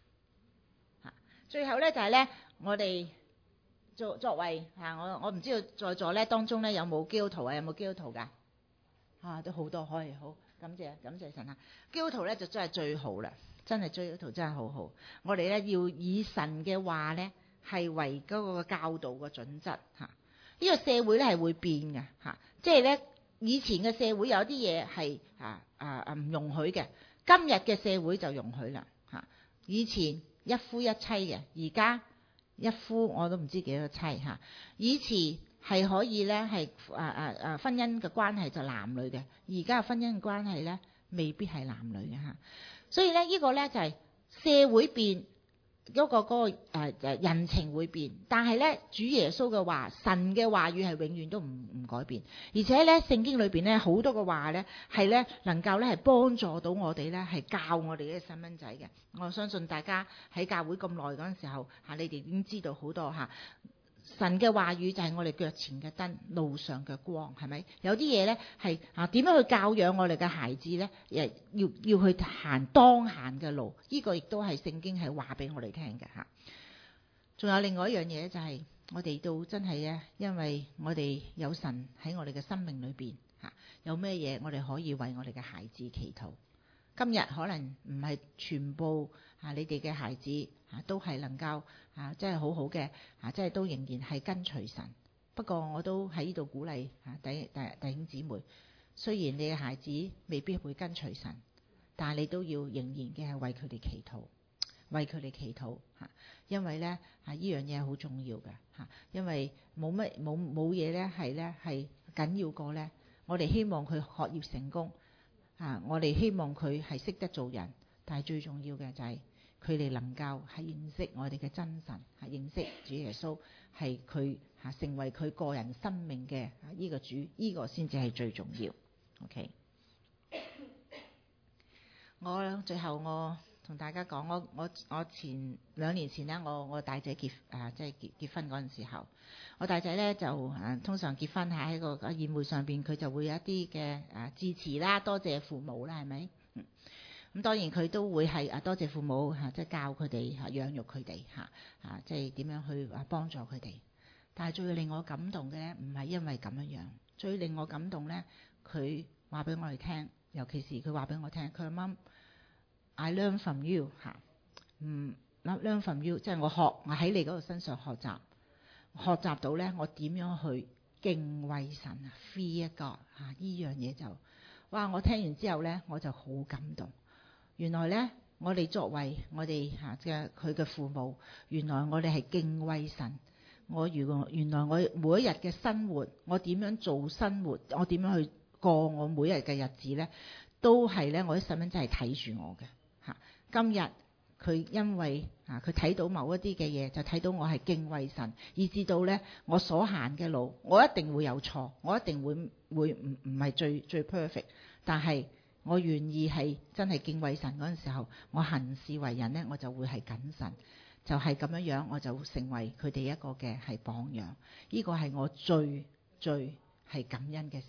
最後咧就係咧，我哋作作為嚇我我唔知道在座咧當中咧有冇基督徒啊？有冇基督徒㗎？啊，都好多可以好，感謝感謝神啊！基督徒咧就真係最好啦，真係基督徒真係好好。我哋咧要以神嘅話咧係為嗰個教導嘅準則嚇。呢個社會咧係會變嘅嚇，即係咧以前嘅社會有啲嘢係啊啊啊唔容許嘅，今日嘅社會就容許啦嚇。以前一夫一妻嘅，而家一夫我都唔知幾多妻嚇。以前係可以咧係啊啊啊婚姻嘅關係就男女嘅，而家嘅婚姻嘅關係咧未必係男女嘅嚇。所以咧呢個咧就係社會變嗰個嗰個誒誒人情會變，但係咧主耶穌嘅話，神嘅話語係永遠都唔唔改變，而且咧聖經裏邊咧好多嘅話咧係咧能夠咧係幫助到我哋咧係教我哋嘅細蚊仔嘅。我相信大家喺教會咁耐嗰陣時候嚇，你哋已經知道好多嚇。神嘅話語就係我哋腳前嘅燈，路上嘅光，係咪？有啲嘢咧係啊點樣去教養我哋嘅孩子咧？誒要要去行當行嘅路，呢、這個亦都係聖經係話俾我哋聽嘅嚇。仲有另外一樣嘢就係、是、我哋到真係咧，因為我哋有神喺我哋嘅生命裏邊嚇，有咩嘢我哋可以為我哋嘅孩子祈禱。今日可能唔係全部啊，你哋嘅孩子啊都係能夠啊，即係好好嘅啊，即係都仍然係跟隨神。不過我都喺呢度鼓勵啊，弟弟弟兄姊妹，雖然你嘅孩子未必會跟隨神，但係你都要仍然嘅係為佢哋祈禱，為佢哋祈禱嚇，因為咧啊，呢樣嘢係好重要嘅嚇，因為冇乜冇冇嘢咧係咧係緊要過咧，我哋希望佢學業成功。啊！我哋希望佢係識得做人，但係最重要嘅就係佢哋能夠係認識我哋嘅真神，係認識主耶穌，係佢嚇成為佢個人生命嘅呢個主，呢個先至係最重要。OK，我最後我同大家講，我我我前兩年前呢，我我大仔結啊，即係結結婚嗰陣時候。我大仔咧就誒通常結婚喺個個宴會上邊，佢就會有一啲嘅誒致辭啦，多謝父母啦，係咪？嗯，咁當然佢都會係啊多謝父母嚇，即係教佢哋嚇養育佢哋嚇啊，即係點樣去啊幫助佢哋。但係最令我感動嘅咧，唔係因為咁樣樣，最令我感動咧，佢話俾我哋聽，尤其是佢話俾我聽，佢話媽 I learn from you 嚇，嗯 learn from you，即係我學我喺你嗰度身上學習。學習到咧，我點樣去敬畏神啊 ，fear God 啊，依樣嘢就，哇！我聽完之後咧，我就好感動。原來咧，我哋作為我哋嚇嘅佢嘅父母，原來我哋係敬畏神。我如果原來我每一日嘅生活，我點樣做生活，我點樣去過我每一日嘅日子咧，都係咧我啲細蚊仔係睇住我嘅嚇。今日。佢因為啊，佢睇到某一啲嘅嘢，就睇到我係敬畏神，以至到咧我所行嘅路，我一定會有錯，我一定會會唔唔係最最 perfect，但係我願意係真係敬畏神嗰陣時候，我行事為人咧，我就會係謹慎，就係咁樣樣，我就成為佢哋一個嘅係榜樣。呢個係我最最係感恩嘅事。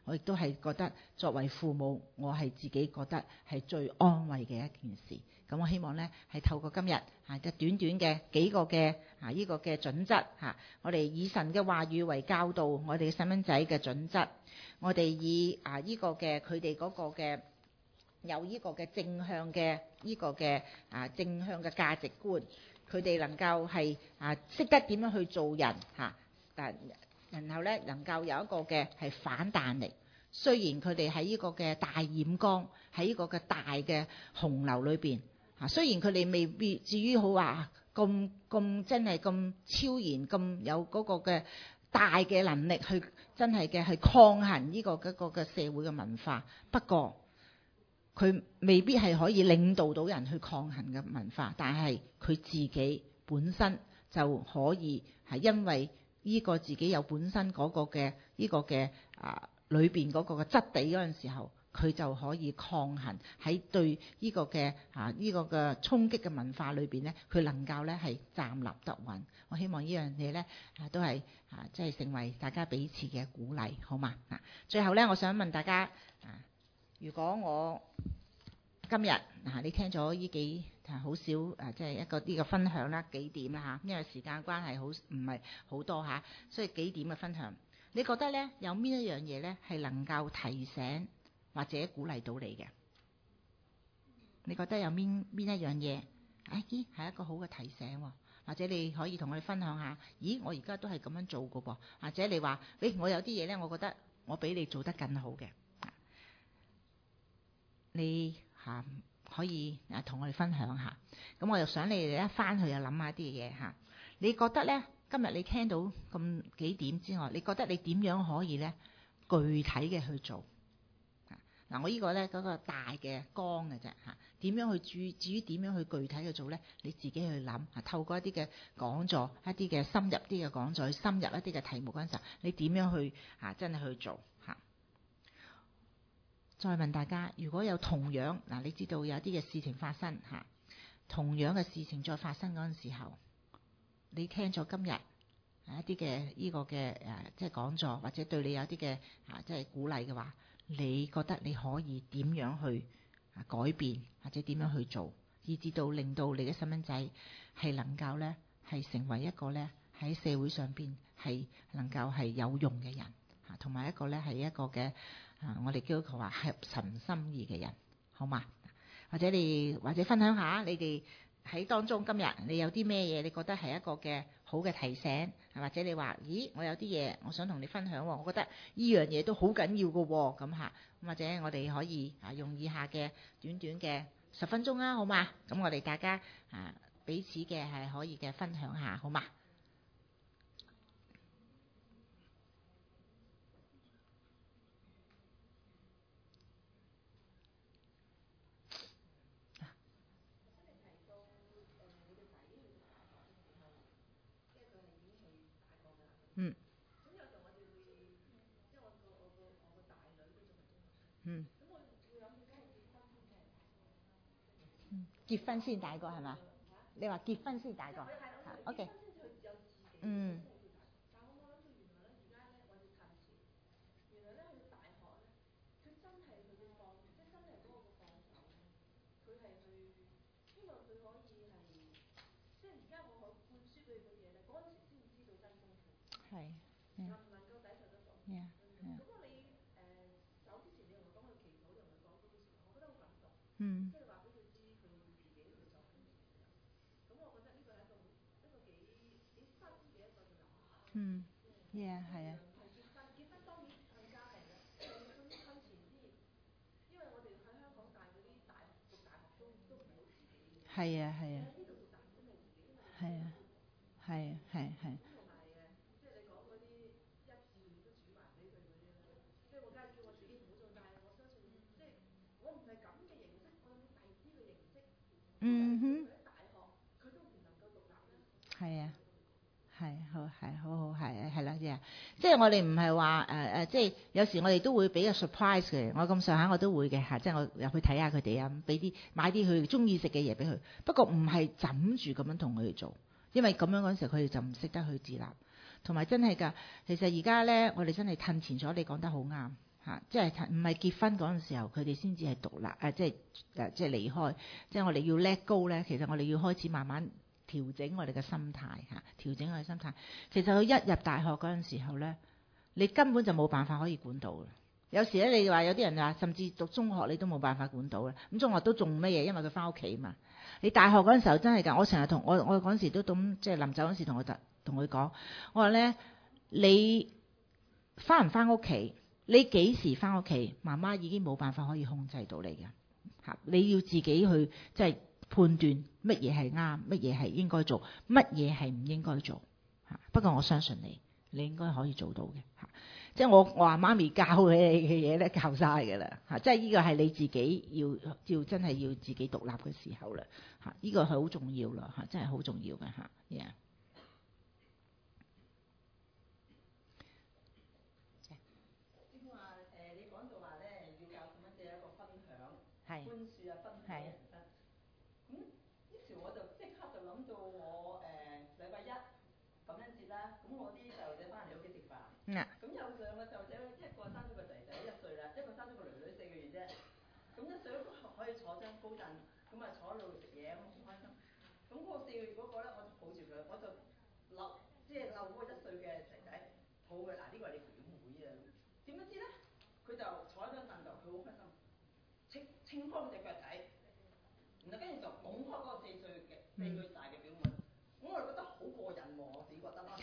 我亦都係覺得作為父母，我係自己覺得係最安慰嘅一件事。咁我希望呢係透過今日啊嘅短短嘅幾個嘅啊呢個嘅準則嚇，我哋以神嘅話語為教導我哋細蚊仔嘅準則，我哋以啊呢個嘅佢哋嗰個嘅有呢個嘅正向嘅呢個嘅啊正向嘅價值觀，佢哋能夠係啊識得點樣去做人嚇，但然後咧能夠有一個嘅係反彈力。雖然佢哋喺呢個嘅大染缸，喺呢個嘅大嘅洪流裏邊嚇，雖然佢哋未必至於好話咁咁真係咁超然咁有嗰個嘅大嘅能力去真係嘅去抗衡呢個嗰個嘅社會嘅文化，不過佢未必係可以領導到人去抗衡嘅文化，但係佢自己本身就可以係因為呢個自己有本身嗰個嘅呢個嘅啊裏邊嗰個嘅質地嗰陣時候，佢就可以抗衡喺對呢個嘅啊呢個嘅衝擊嘅文化裏邊咧，佢能夠咧係站立得穩。我希望呢樣嘢咧啊都係啊即係成為大家彼此嘅鼓勵，好嘛？啊，最後咧，我想問大家啊，如果我今日嗱你聽咗呢幾好少啊，即係一個呢個分享啦，幾點啦嚇，因為時間關係好唔係好多嚇，所以幾點嘅分享，你覺得咧有邊一樣嘢咧係能夠提醒或者鼓勵到你嘅？你覺得有邊邊一樣嘢？哎咦，係一個好嘅提醒喎，或者你可以同我哋分享下。咦，我而家都係咁樣做嘅噃，或者你話，誒，我有啲嘢咧，我覺得我比你做得更好嘅。你嚇可以啊同我哋分享下。咁我又想你哋一翻去又諗下啲嘢嚇。你覺得咧？今日你聽到咁幾點之外，你覺得你點樣可以咧具體嘅去做？嗱，我呢個咧嗰個大嘅綱嘅啫嚇，點樣去注至於點樣去具體去做咧？你自己去諗啊，透過一啲嘅講座，一啲嘅深入啲嘅講座，深入一啲嘅題目嗰陣時候，你點樣去啊真係去做嚇？再問大家，如果有同樣嗱，你知道有啲嘅事情發生嚇，同樣嘅事情再發生嗰陣時候，你聽咗今日一啲嘅呢個嘅誒，即係講座，或者對你有啲嘅啊，即係鼓勵嘅話，你覺得你可以點樣去啊改變，或者點樣去做，以至到令到你嘅細蚊仔係能夠咧係成為一個咧喺社會上邊係能夠係有用嘅人嚇，同埋一個咧係一個嘅啊，我哋基督徒話合神心意嘅人，好嘛？或者你或者分享下你哋喺當中今日你有啲咩嘢，你覺得係一個嘅好嘅提醒，或者你話咦，我有啲嘢我想同你分享，我覺得呢樣嘢都好緊要嘅喎，咁嚇，或者我哋可以啊用以下嘅短短嘅十分鐘啊，好嘛？咁我哋大家啊彼此嘅係可以嘅分享下，好嘛？嗯。嗯。結婚先大個係嘛？你話結婚先大個？OK。嗯。係。嗯。Yeah. Yeah. 嗯。嗯。Yeah， 係啊。係啊，係啊。係啊，係啊，係係。嗯哼。係啊。係好係好好係係啦，即係即係我哋唔係話誒誒，即係有時我哋都會俾個 surprise 嘅。我咁上下我都會嘅嚇，即係我入去睇下佢哋啊，俾啲買啲佢中意食嘅嘢俾佢。不過唔係枕住咁樣同佢哋做，因為咁樣嗰陣時佢哋就唔識得去自立。同埋真係㗎，其實而家咧我哋真係褪前咗。你講得好啱， 嚇，即係唔係結婚嗰陣時候佢哋先至係獨立啊，即係誒即係離開，即係我哋要 let go 咧。其實我哋要開始慢慢調整我哋嘅心態嚇，調整我哋心態。其實佢一入大學嗰陣時候咧，你根本就冇辦法可以管到。有時咧，你話有啲人話，甚至讀中學你都冇辦法管到啦。咁中學都仲乜嘢？因為佢翻屋企嘛。你大學嗰陣時候真係㗎，我成日同我我嗰陣時都咁，即係臨走嗰陣時同我同佢講，我話咧，你翻唔翻屋企？你幾時翻屋企？媽媽已經冇辦法可以控制到你嘅嚇，你要自己去即係判斷乜嘢係啱，乜嘢係應該做，乜嘢係唔應該做嚇。不過我相信你，你應該可以做到嘅嚇。即係我我話媽咪教你嘅嘢咧，教晒㗎啦嚇。即係呢個係你自己要要真係要自己獨立嘅時候啦嚇。呢個係好重要啦嚇，真係好重要嘅嚇。Yeah. 係寬恕啊，分享人生。咁於是我就即刻就諗到我誒禮拜一感恩節啦，咁我啲細路仔翻嚟屋企食飯。 嗯啊。 咁有兩個細路仔，一個生咗個仔仔一歲啦，一個生咗個女女四個月啫。咁一歲都可以坐張高凳，咁啊坐喺度食嘢咁好開心。咁嗰個四個月嗰個咧，我就抱住佢，我就摟即係摟嗰個一歲嘅仔仔，抱佢嗱呢個係你表妹啊。點樣知咧？佢就坐喺張凳度，佢好開心。清清開隻腳仔，然後跟住就拱開嗰個四歲嘅四歲大嘅表妹，咁我就覺得好過癮喎，我自己覺得啦。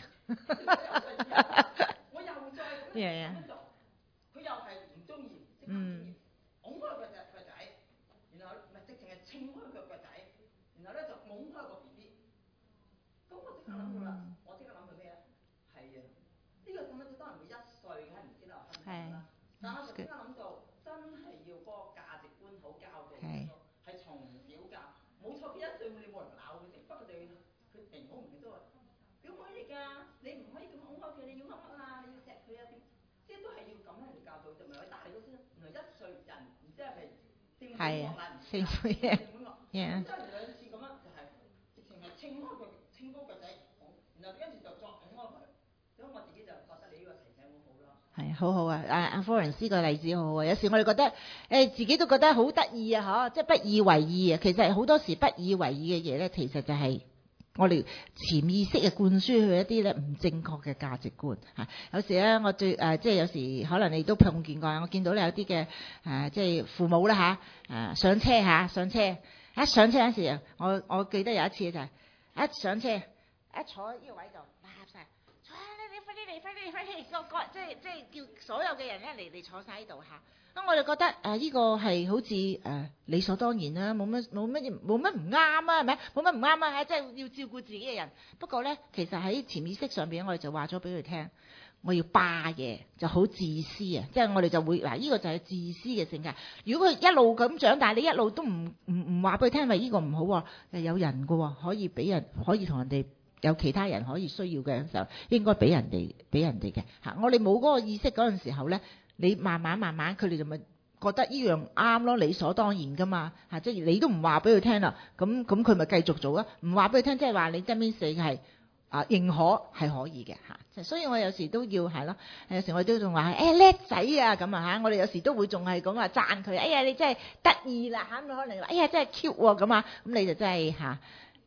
我又再咁樣做，佢又係唔中意，即刻唔中意，拱開佢隻腳仔，然後唔係直情係清開佢腳仔，然後咧就拱開個 B B。咁我即刻諗到啦，我即刻諗到咩啊？係啊，呢個細蚊仔當然會一歲，梗係唔知道分享啦，但係我就即刻諗到。真係要嗰個價值觀好教導佢咯，係從小教。冇錯，佢一歲你冇人鬧佢食，不過就佢明好唔明都話表妹嚟㗎，你唔可以咁擁開佢，你要乜乜啊，你要錫佢啊點，即係都係要咁樣嚟教導，就唔係佢大你嗰先。原來一歲人唔知係咪聖母惡奶唔教，聖母惡，咁真係兩次咁樣就係直情係清開佢，清高腳仔，然後跟住就作擁開佢，所以我自己就覺得你呢個提醒好好咯。 係好好啊！阿阿 Florence 個例子好好啊！有時我哋覺得誒、欸、自己都覺得好得意啊，嗬！即係不以為意啊。其實好多時不以為意嘅嘢咧，其實就係我哋潛意識嘅灌輸去一啲咧唔正確嘅價值觀嚇。有時咧，我最誒、呃、即係有時可能你都碰見過，我見到你有啲嘅誒即係父母啦嚇誒上車嚇上車一上車嗰時，我我記得有一次就係、是、一上車一坐呢個位度立曬。快啲嚟，快啲嚟，快啲嚟！個個即係即係叫所有嘅人咧嚟嚟坐晒喺度嚇。咁我哋覺得誒呢、呃這個係好似誒、呃、理所當然啦，冇乜冇乜冇乜唔啱啊，係咪？冇乜唔啱啊，即係要照顧自己嘅人。不過咧，其實喺潛意識上邊，我哋就話咗俾佢聽，我要霸嘢，就好自私啊！即係我哋就會嗱，呢、這個就係自私嘅性格。如果佢一路咁長大，你一路都唔唔唔話俾佢聽，因為呢個唔好喎，係有人㗎喎，可以俾人可以同人哋。有其他人可以需要嘅時候，應該俾人哋俾人哋嘅嚇。我哋冇嗰個意識嗰陣時候咧，你慢慢慢慢，佢哋就咪覺得呢樣啱咯，理所當然噶嘛嚇。即係你都唔話俾佢聽啦，咁咁佢咪繼續做啊？唔話俾佢聽，即係話你真邊死係啊認可係可以嘅嚇。即係所以我有時都要係咯，有時我都仲話誒叻仔啊咁啊嚇。我哋有時都會仲係咁話讚佢，哎呀你真係得意啦嚇，咁可能話哎呀真係 cute 喎咁啊，咁你就真係嚇。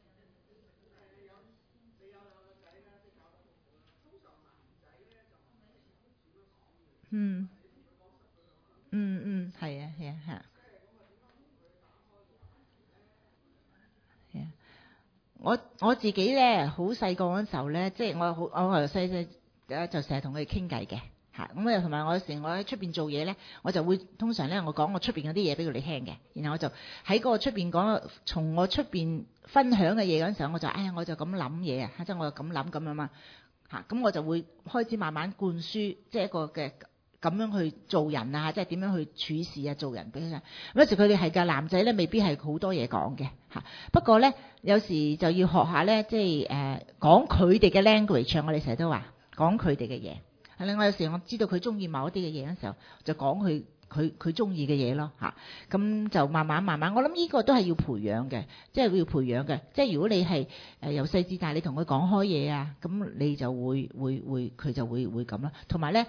嗯，嗯嗯，係啊，係啊，係啊，係啊。我我自己咧，好細個嗰陣時候咧，即係我好，我由細細誒就成日同佢哋傾偈嘅嚇。咁啊，同埋我有時我喺出邊做嘢咧，我就會通常咧，我講我出邊嗰啲嘢俾佢哋聽嘅。然後我就喺嗰個出邊講，從我出邊分享嘅嘢嗰陣時候，我就哎呀，我就咁諗嘢啊，即係我就咁諗咁樣嘛嚇。咁我就會開始慢慢灌輸，即係一個嘅。咁樣去做人啊，即係點樣去處事啊，做人俾佢聽。有時佢哋係㗎，男仔咧未必係好多嘢講嘅嚇。不過咧，有時就要學下咧，即係誒講佢哋嘅 language。我哋成日都話講佢哋嘅嘢。另外有時我知道佢中意某一啲嘅嘢嗰陣時候，就講佢佢佢中意嘅嘢咯嚇。咁就慢慢慢慢，我諗呢個都係要培養嘅，即係要培養嘅。即係如果你係誒由細至大，你同佢講開嘢啊，咁你就會會會佢就會會咁啦。同埋咧。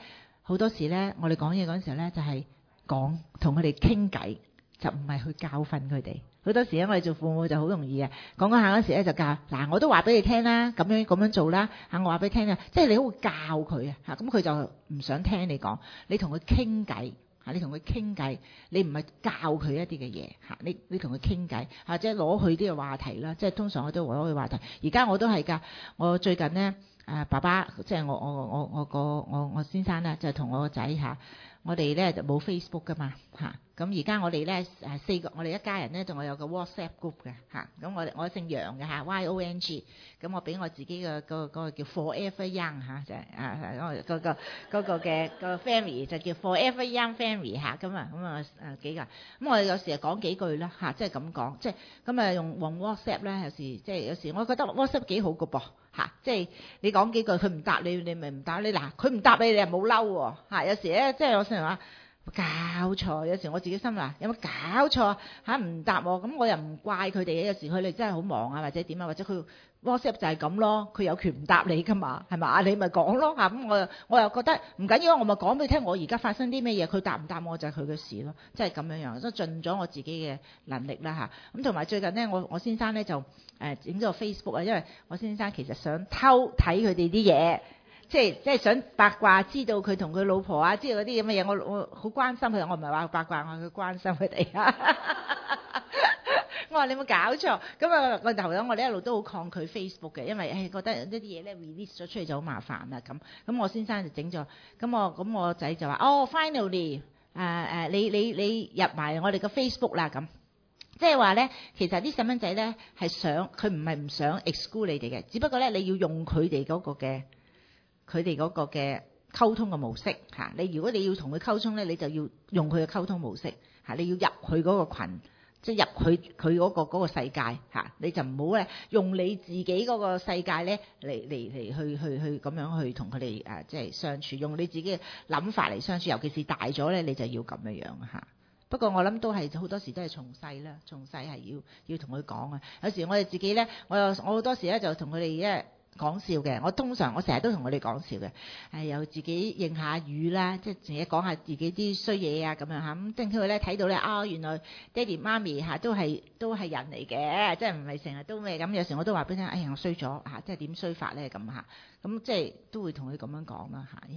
好多時咧，我哋講嘢嗰陣時候咧，就係講同佢哋傾偈，就唔係去教訓佢哋。好多時咧，我哋做父母就好容易嘅，講講下嗰時咧就教，嗱我都話俾你聽啦，咁樣咁樣做啦，嚇我話俾你聽啊，即係你會教佢啊，嚇咁佢就唔想聽你講，你同佢傾偈嚇，你同佢傾偈，你唔係教佢一啲嘅嘢嚇，你你同佢傾偈或者攞佢啲嘅話題啦，即係通常我都攞佢話題。而家我都係㗎，我最近咧誒爸爸即係我我我我個我我先生咧就同我個仔嚇，我哋咧就冇 Facebook 㗎嘛嚇。咁而家我哋咧誒四個，我哋一家人咧仲有有個 WhatsApp group 嘅嚇。咁我我姓楊嘅嚇 ，Y O N G。咁我俾我自己嘅嗰個嗰個叫 Forever Young 嚇，就係啊嗰個嗰個嗰個嘅個 family 就叫 Forever Young Family 嚇。咁啊咁啊誒幾個，咁我哋有時係講幾句啦嚇，即係咁講，即係咁啊用用 WhatsApp 咧，有時即係有時我覺得 WhatsApp 幾好嘅噃嚇，即係你講幾句佢唔答你，你咪唔答你嗱，佢唔答你你又冇嬲喎嚇。有時咧即係我成日話。搞錯，有時我自己心諗有冇搞錯嚇唔答我，咁我又唔怪佢哋嘅。有時佢哋真係好忙啊，或者點啊，或者佢 WhatsApp 就係咁咯，佢有權唔答你噶嘛，係嘛？你咪講咯嚇，咁我又我又覺得唔緊要，我咪講俾你聽，我而家發生啲咩嘢，佢答唔答我就係佢嘅事咯，即係咁樣樣，都盡咗我自己嘅能力啦嚇。咁同埋最近呢，我我先生咧就誒整咗個 Facebook 啊，因為我先生其實想偷睇佢哋啲嘢。即係即係想八卦，知道佢同佢老婆啊，知道嗰啲咁嘅嘢，我我好關心佢。我唔係話八卦，我係佢關心佢哋啊。我話你有冇搞錯？咁啊，個頭咧，我哋一路都好抗拒 Facebook 嘅，因為誒覺得呢啲嘢咧 release 咗出嚟就好麻煩啦。咁咁我先生就整咗，咁我咁我仔就話：哦 ，finally，誒、呃、誒，你你你入埋我哋個 Facebook 啦。咁即係話咧，其實啲細蚊仔咧係想，佢唔係唔想 exclude 你哋嘅，只不過咧你要用佢哋嗰個嘅。佢哋嗰個嘅溝通嘅模式嚇，你如果你要同佢溝通咧，你就要用佢嘅溝通模式嚇，你要入去嗰個羣，即係入去佢嗰個嗰個世界嚇，你就唔好咧用你自己嗰個世界咧嚟嚟嚟去去去咁樣去同佢哋誒即係相處，用你自己嘅諗法嚟相處，尤其是大咗咧，你就要咁樣樣嚇。不過我諗都係好多時都係從細啦，從細係要要同佢講啊。有時我哋自己咧，我又我好多時咧就同佢哋一講笑嘅，我通常我成日都同佢哋講笑嘅，誒又自己應下語啦，即係自己講下自己啲衰嘢啊咁樣嚇，咁等佢咧睇到咧啊，原來爹哋媽咪嚇都係都係人嚟嘅，即係唔係成日都咩咁。有時我都話俾佢聽，哎呀我衰咗嚇，即係點衰法咧咁嚇，咁即係都會同佢咁樣講啦嚇。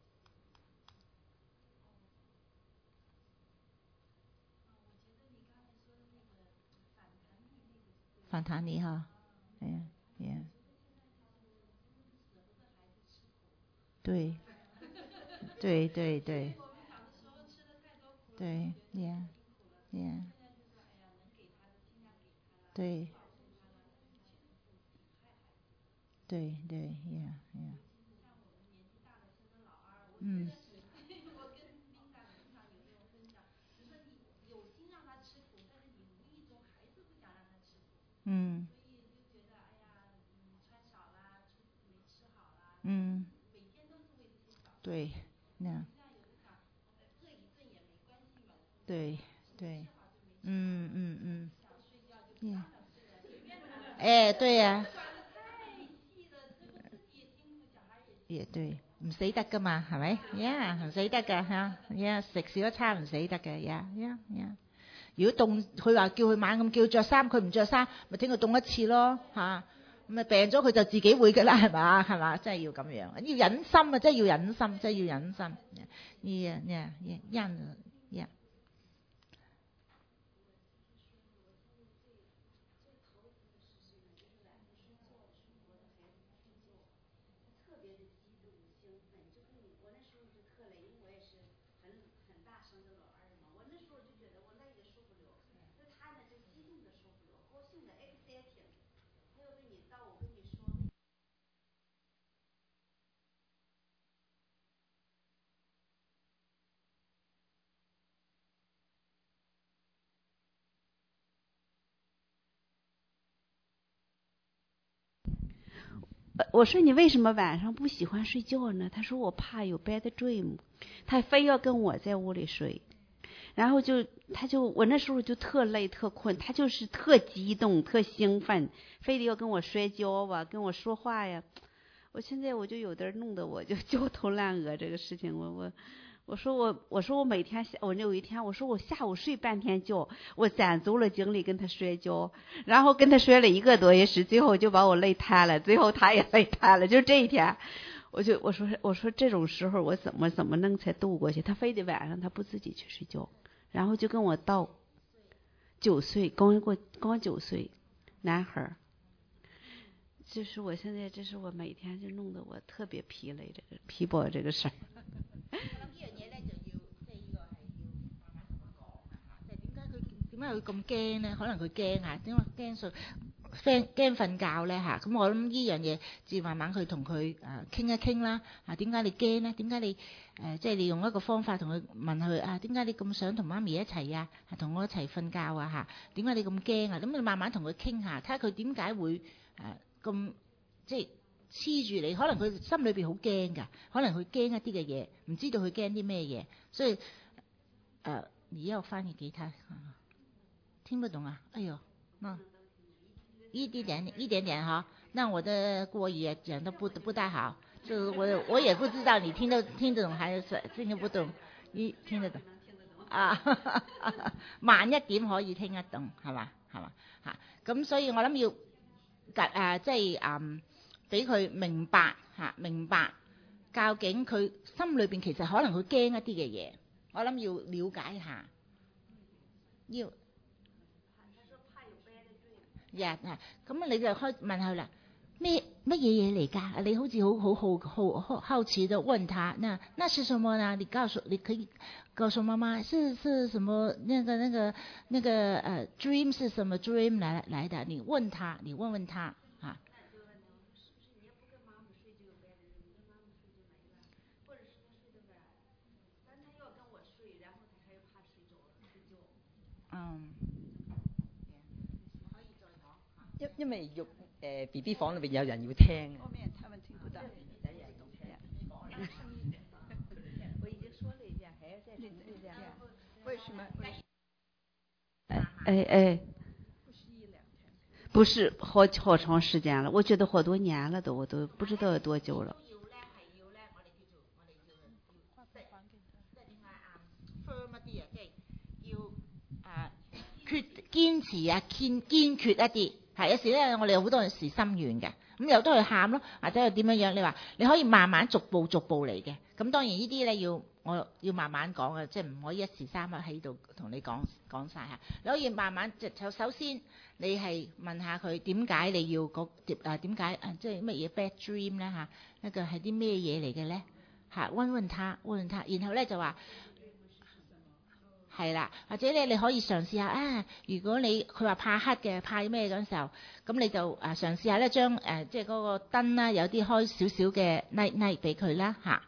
反彈你哈，係啊，係啊。對，對對對，對，yeah yeah，對，對對 yeah yeah，嗯。嗯。嗯。對，那。對對，嗯嗯嗯。Yeah。誒，對呀。也對，唔死得噶嘛，係咪 ？Yeah， 唔死得㗎嚇 ，Yeah， 食少一餐唔死得嘅 ，Yeah Yeah Yeah。如果凍，佢話叫佢猛咁叫着衫，佢唔着衫，咪整佢凍一次咯嚇。咁啊病咗佢就自己會㗎啦，係嘛係嘛，真係要咁樣，要忍心啊，真係要忍心，真係要忍心。Yeah Yeah Yeah Yeah Yeah。 我說你為什麼晚上不喜歡睡覺呢？他說我怕有 bad dream， 他非要跟我在屋裏睡，然後就他就我那時候就特累特困，他就是特激動特興奮，非得要跟我摔跤吧，跟我說話呀。 我现在我就有点弄得我就焦头烂额这个事情，我我我说我我说我每天下我有一天我说我下午睡半天觉，我攒足了精力跟他摔跤，然后跟他摔了一个多月时，最后就把我累瘫了，最后他也累瘫了，就这一天。我就我说我说这种时候我怎么怎么能才度过去？他非得晚上他不自己去睡觉，然后就跟我道九岁，刚过刚九岁，男孩。就是我現在，這是我每天就弄得我特別疲累，這個疲薄這個事兒。 我諗呢樣嘢咧就要，即係呢個係要慢慢同佢講啊嚇，即係點解佢點解佢咁驚咧？可能佢驚嚇，點解驚睡驚驚瞓覺咧嚇？咁我諗呢樣嘢，至慢慢去同佢誒傾一傾啦。啊，點解你驚咧？點解你誒即係你用一個方法同佢問佢啊？點解你咁想同媽咪一齊啊？係同我一齊瞓覺啊嚇？點解你咁驚啊？咁你慢慢同佢傾下，睇下佢點解會誒。咁即係黐住你，可能佢心裏邊好驚㗎，可能佢驚一啲嘅嘢，唔知道佢驚啲咩嘢，所以誒，呃、你要翻譯給他，聽不懂啊？哎呦，那一點點一點點哈，那我的國語也講得不不大好，就我我也不知道你聽得聽得懂還是聽得不懂，你聽得懂啊？慢一點可以聽得懂，係嘛係嘛嚇？咁所以我諗要。誒即係誒，俾佢明白嚇，明白究竟佢心裏邊其實可能佢驚一啲嘅嘢，我諗要了解下。要。呀啊，咁你就開問佢啦，咩乜嘢嘢嚟㗎？你好似好好好好好好奇地問他，那那是什麼呢？你告訴你可以告訴媽媽，是是什麼？那個那個那個呃 dream 是什麼 dream 來來的？你問他，你問問他啊。嗯。 因因為育誒 B B 房裏邊有人要聽。 後面他們聽不到。我已經說了一遍，還要再重複一遍。為什麼？哎哎，不是好好長時間了，我覺得好多年了都，我都不知道有多久了。決堅持啊，堅堅決一啲，係有時咧，我哋有好多陣時心軟嘅，咁有得去喊咯，或者係點樣樣？你話你可以慢慢逐步逐步嚟嘅，咁當然呢啲咧要我要慢慢講嘅，即係唔可以一時三刻喺度同你講講曬嚇。你可以慢慢就首先你係問下佢點解你要嗰啊點解啊即係乜嘢 bad dream 咧嚇？一個係啲咩嘢嚟嘅咧嚇？問問他問問他，然後咧就話。係啦，或者咧你可以嘗試下啊。如果你佢話怕黑嘅，怕咩嗰陣時候，咁你就啊嘗試下咧，將誒即係嗰個燈啦，有啲開少少嘅 night night 俾佢啦嚇。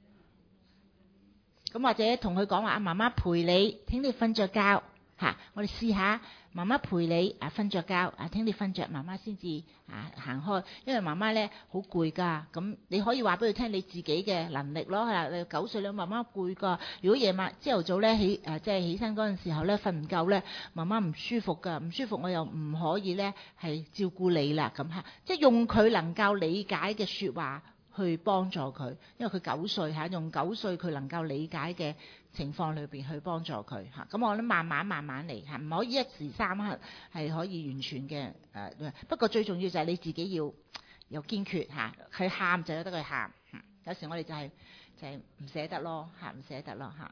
咁或者同佢講話啊，媽媽陪你，聽你瞓着覺嚇。我哋試下媽媽陪你啊瞓着覺啊，聽你瞓着，媽媽先至啊行開。因為媽媽咧好攰㗎，咁你可以話俾佢聽你自己嘅能力咯。係啦，你九歲啦，媽媽攰㗎。如果夜晚朝頭早咧起誒即係起身嗰陣時候咧瞓唔夠咧，媽媽唔舒服㗎，唔舒服我又唔可以咧係照顧你啦咁嚇。即係用佢能夠理解嘅説話去幫助佢，因為佢九歲嚇，用九歲佢能夠理解嘅情況裏邊去幫助佢嚇。咁我諗慢慢慢慢嚟嚇，唔可以一時三刻係可以完全嘅誒、呃。不過最重要就係你自己要有堅決嚇，佢喊就有得佢喊。有時我哋就係、是、就係、是、唔捨得咯嚇，唔捨得咯嚇。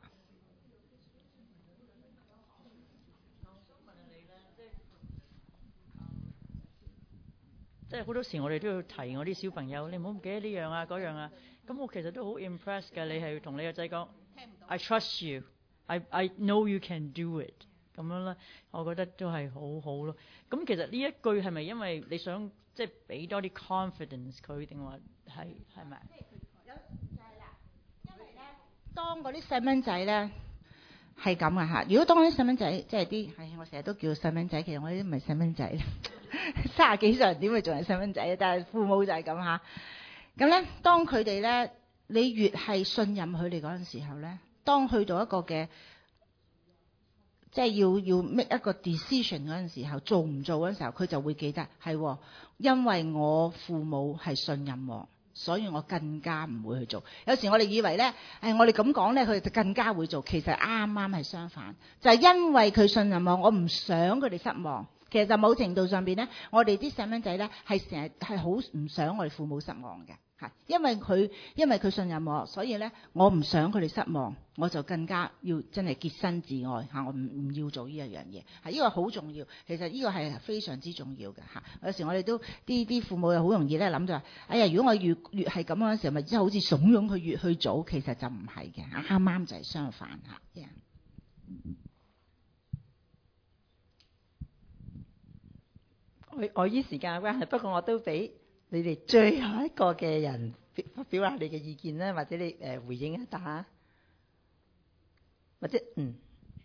即係好多時我哋都要提我啲小朋友，你唔好唔記得呢樣啊嗰樣啊。咁我其實都好 impressed 嘅，你係同你個仔講 I trust you, I I know you can do it 咁樣啦。我覺得都係好好咯。咁其實呢一句係咪因為你想即係俾多啲 confidence 佢，定話係係咪？ 有就係啦，因為咧，當嗰啲細蚊仔咧係咁啊嚇。如果當啲細蚊仔即係啲係我成日都叫細蚊仔，其實我啲唔係細蚊仔。三十幾歲點會仲係細蚊仔？但係父母就係咁嚇。咁咧，當佢哋咧，你越係信任佢哋嗰陣時候咧，當去到一個嘅，即係要要 make 一個 decision 嗰陣時候，做唔做嗰陣時候，佢就會記得係，因為我父母係信任我， 所以我更加唔會去做。有時我哋以為咧，誒我哋咁講咧，佢哋就更加會做。其實啱啱係相反，就係因為佢信任我，我唔想佢哋失望。其實某程度上邊咧，我哋啲細蚊仔咧係成日係好唔想我哋父母失望嘅，係因為佢因為佢信任我，所以咧我唔想佢哋失望，我就更加要真係潔身自愛嚇，我唔唔要做呢一樣嘢，係呢個好重要。其實呢個係非常之重要嘅嚇。有時我哋都啲啲父母又好容易咧諗就話，哎呀，如果我越越係咁樣嘅時候，咪即係好似慫恿佢越去做，其實就唔係嘅，啱啱就係相反嚇。Yeah. 我我依時間嘅關係，不過我都俾你哋最後一個嘅人表表下你嘅意見啦，或者你誒、呃、回應一下，或者嗯。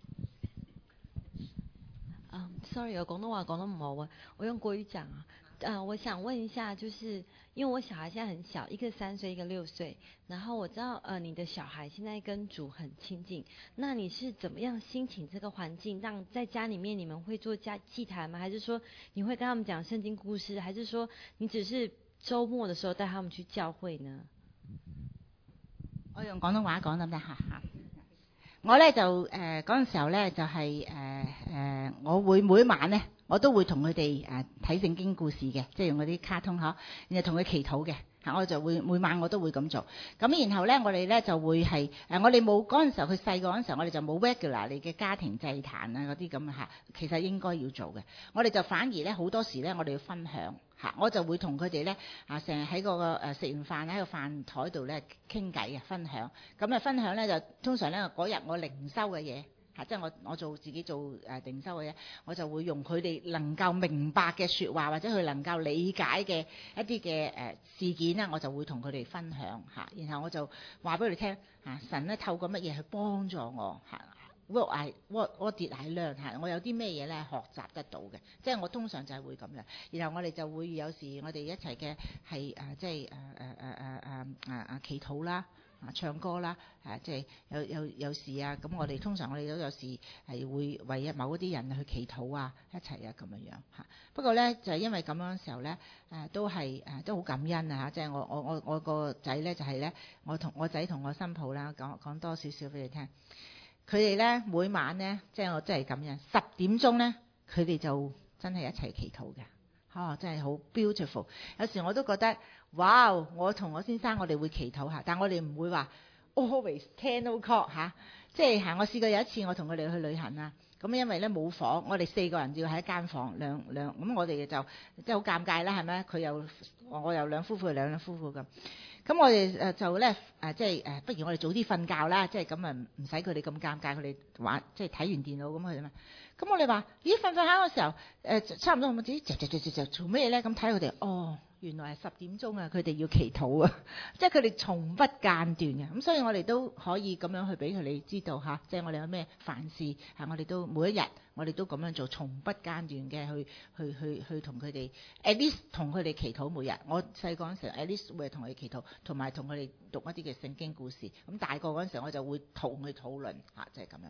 嗯、um, ，sorry， 我廣東話講得唔好啊，我用國語講啊。呃，我想問一下，就是因為我小孩現在很小，一個三歲，一個六歲，然後我知道，呃，你的小孩現在跟主很親近，那你是怎麼樣興起這個環境，讓在家裡面你們會做家祭壇嗎？還是說你會跟他們講聖經故事？還是說你只是週末的時候帶他們去教會呢？ 我用廣東話講得唔得嚇？我咧就誒嗰陣時候咧就係誒誒，我會每晚咧我都會同佢哋誒睇聖經故事嘅，即係用嗰啲卡通呵，然後同佢祈禱嘅嚇，我就會每晚我都會咁做。咁然後咧我哋咧就會係誒、呃、我哋冇嗰陣時候佢細個嗰陣時候我哋就冇 regular 你嘅家庭祭壇啊嗰啲咁嚇，其實應該要做嘅。我哋就反而咧好多時咧我哋要分享。嚇！我就會同佢哋咧啊，成日喺個誒食完飯喺個飯台度咧傾偈啊，分享。咁啊，分享咧就通常咧嗰日我靈修嘅嘢嚇，即係我我做自己做誒靈修嘅嘢，我就會用佢哋能夠明白嘅説話或者佢能夠理解嘅一啲嘅誒事件咧，我就會同佢哋分享嚇。然後我就話俾佢哋聽嚇，神咧透過乜嘢去幫助我嚇。What I what what did I learn 嚇？我有啲咩嘢咧學習得到嘅，即係我通常就係會咁樣。然後我哋就會有時我哋一齊嘅係誒即係誒誒誒誒誒誒誒祈禱啦，啊唱歌啦，誒即係有有有時啊，咁我哋通常我哋都有時係會為一某一啲人去祈禱啊，一齊啊咁樣樣嚇。不過咧就係因為咁樣嘅時候咧，誒都係誒都好感恩啊嚇！即係我我我我個仔咧就係咧，我同我仔同我新抱啦講講多少少俾你聽。佢哋咧每晚咧，即係我真係咁樣，十點鐘咧，佢哋就真係一齊祈禱嘅，哦，真係好 beautiful。有時我都覺得，哇！我同我先生我哋會祈禱下，但我哋唔會話 always ten o'clock 嚇，即係嚇。我試過有一次我同佢哋去旅行啊，咁因為咧冇房，我哋四個人要喺一間房，兩兩咁我哋就即係好尷尬啦，係咪？佢又我又兩夫婦兩兩夫婦咁。咁我哋誒就咧誒即係誒，不如我哋早啲瞓覺啦，即係咁啊唔使佢哋咁尷尬，佢哋玩即係睇完電腦咁佢啊嘛。咁我哋話咦瞓瞓下嘅時候誒、呃、差唔多我自己就就就就就做咩咧？咁睇佢哋哦，原來係十點鐘啊，佢哋要祈禱啊，即係佢哋從不間斷嘅。咁所以我哋都可以咁樣去俾佢哋知道嚇，即係我哋有咩煩事嚇，我哋都每一日我哋都咁樣做，從不間斷嘅去去去去同佢哋 at least 同佢哋祈禱每日。我細個嗰陣時 at least 會同佢哋祈禱，同埋同佢哋讀一啲嘅聖經故事。咁大個嗰陣時我就會同佢討論嚇，即係咁樣。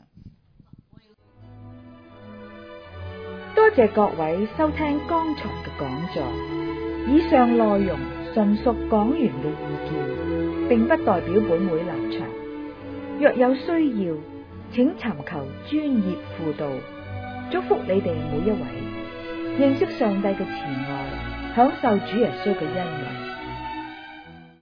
多謝各位收聽剛才嘅講座。以上內容純屬講員嘅意見，並不代表本會立場。若有需要，請尋求專業輔導。祝福你哋每一位認識上帝嘅慈愛，享受主耶穌嘅恩惠。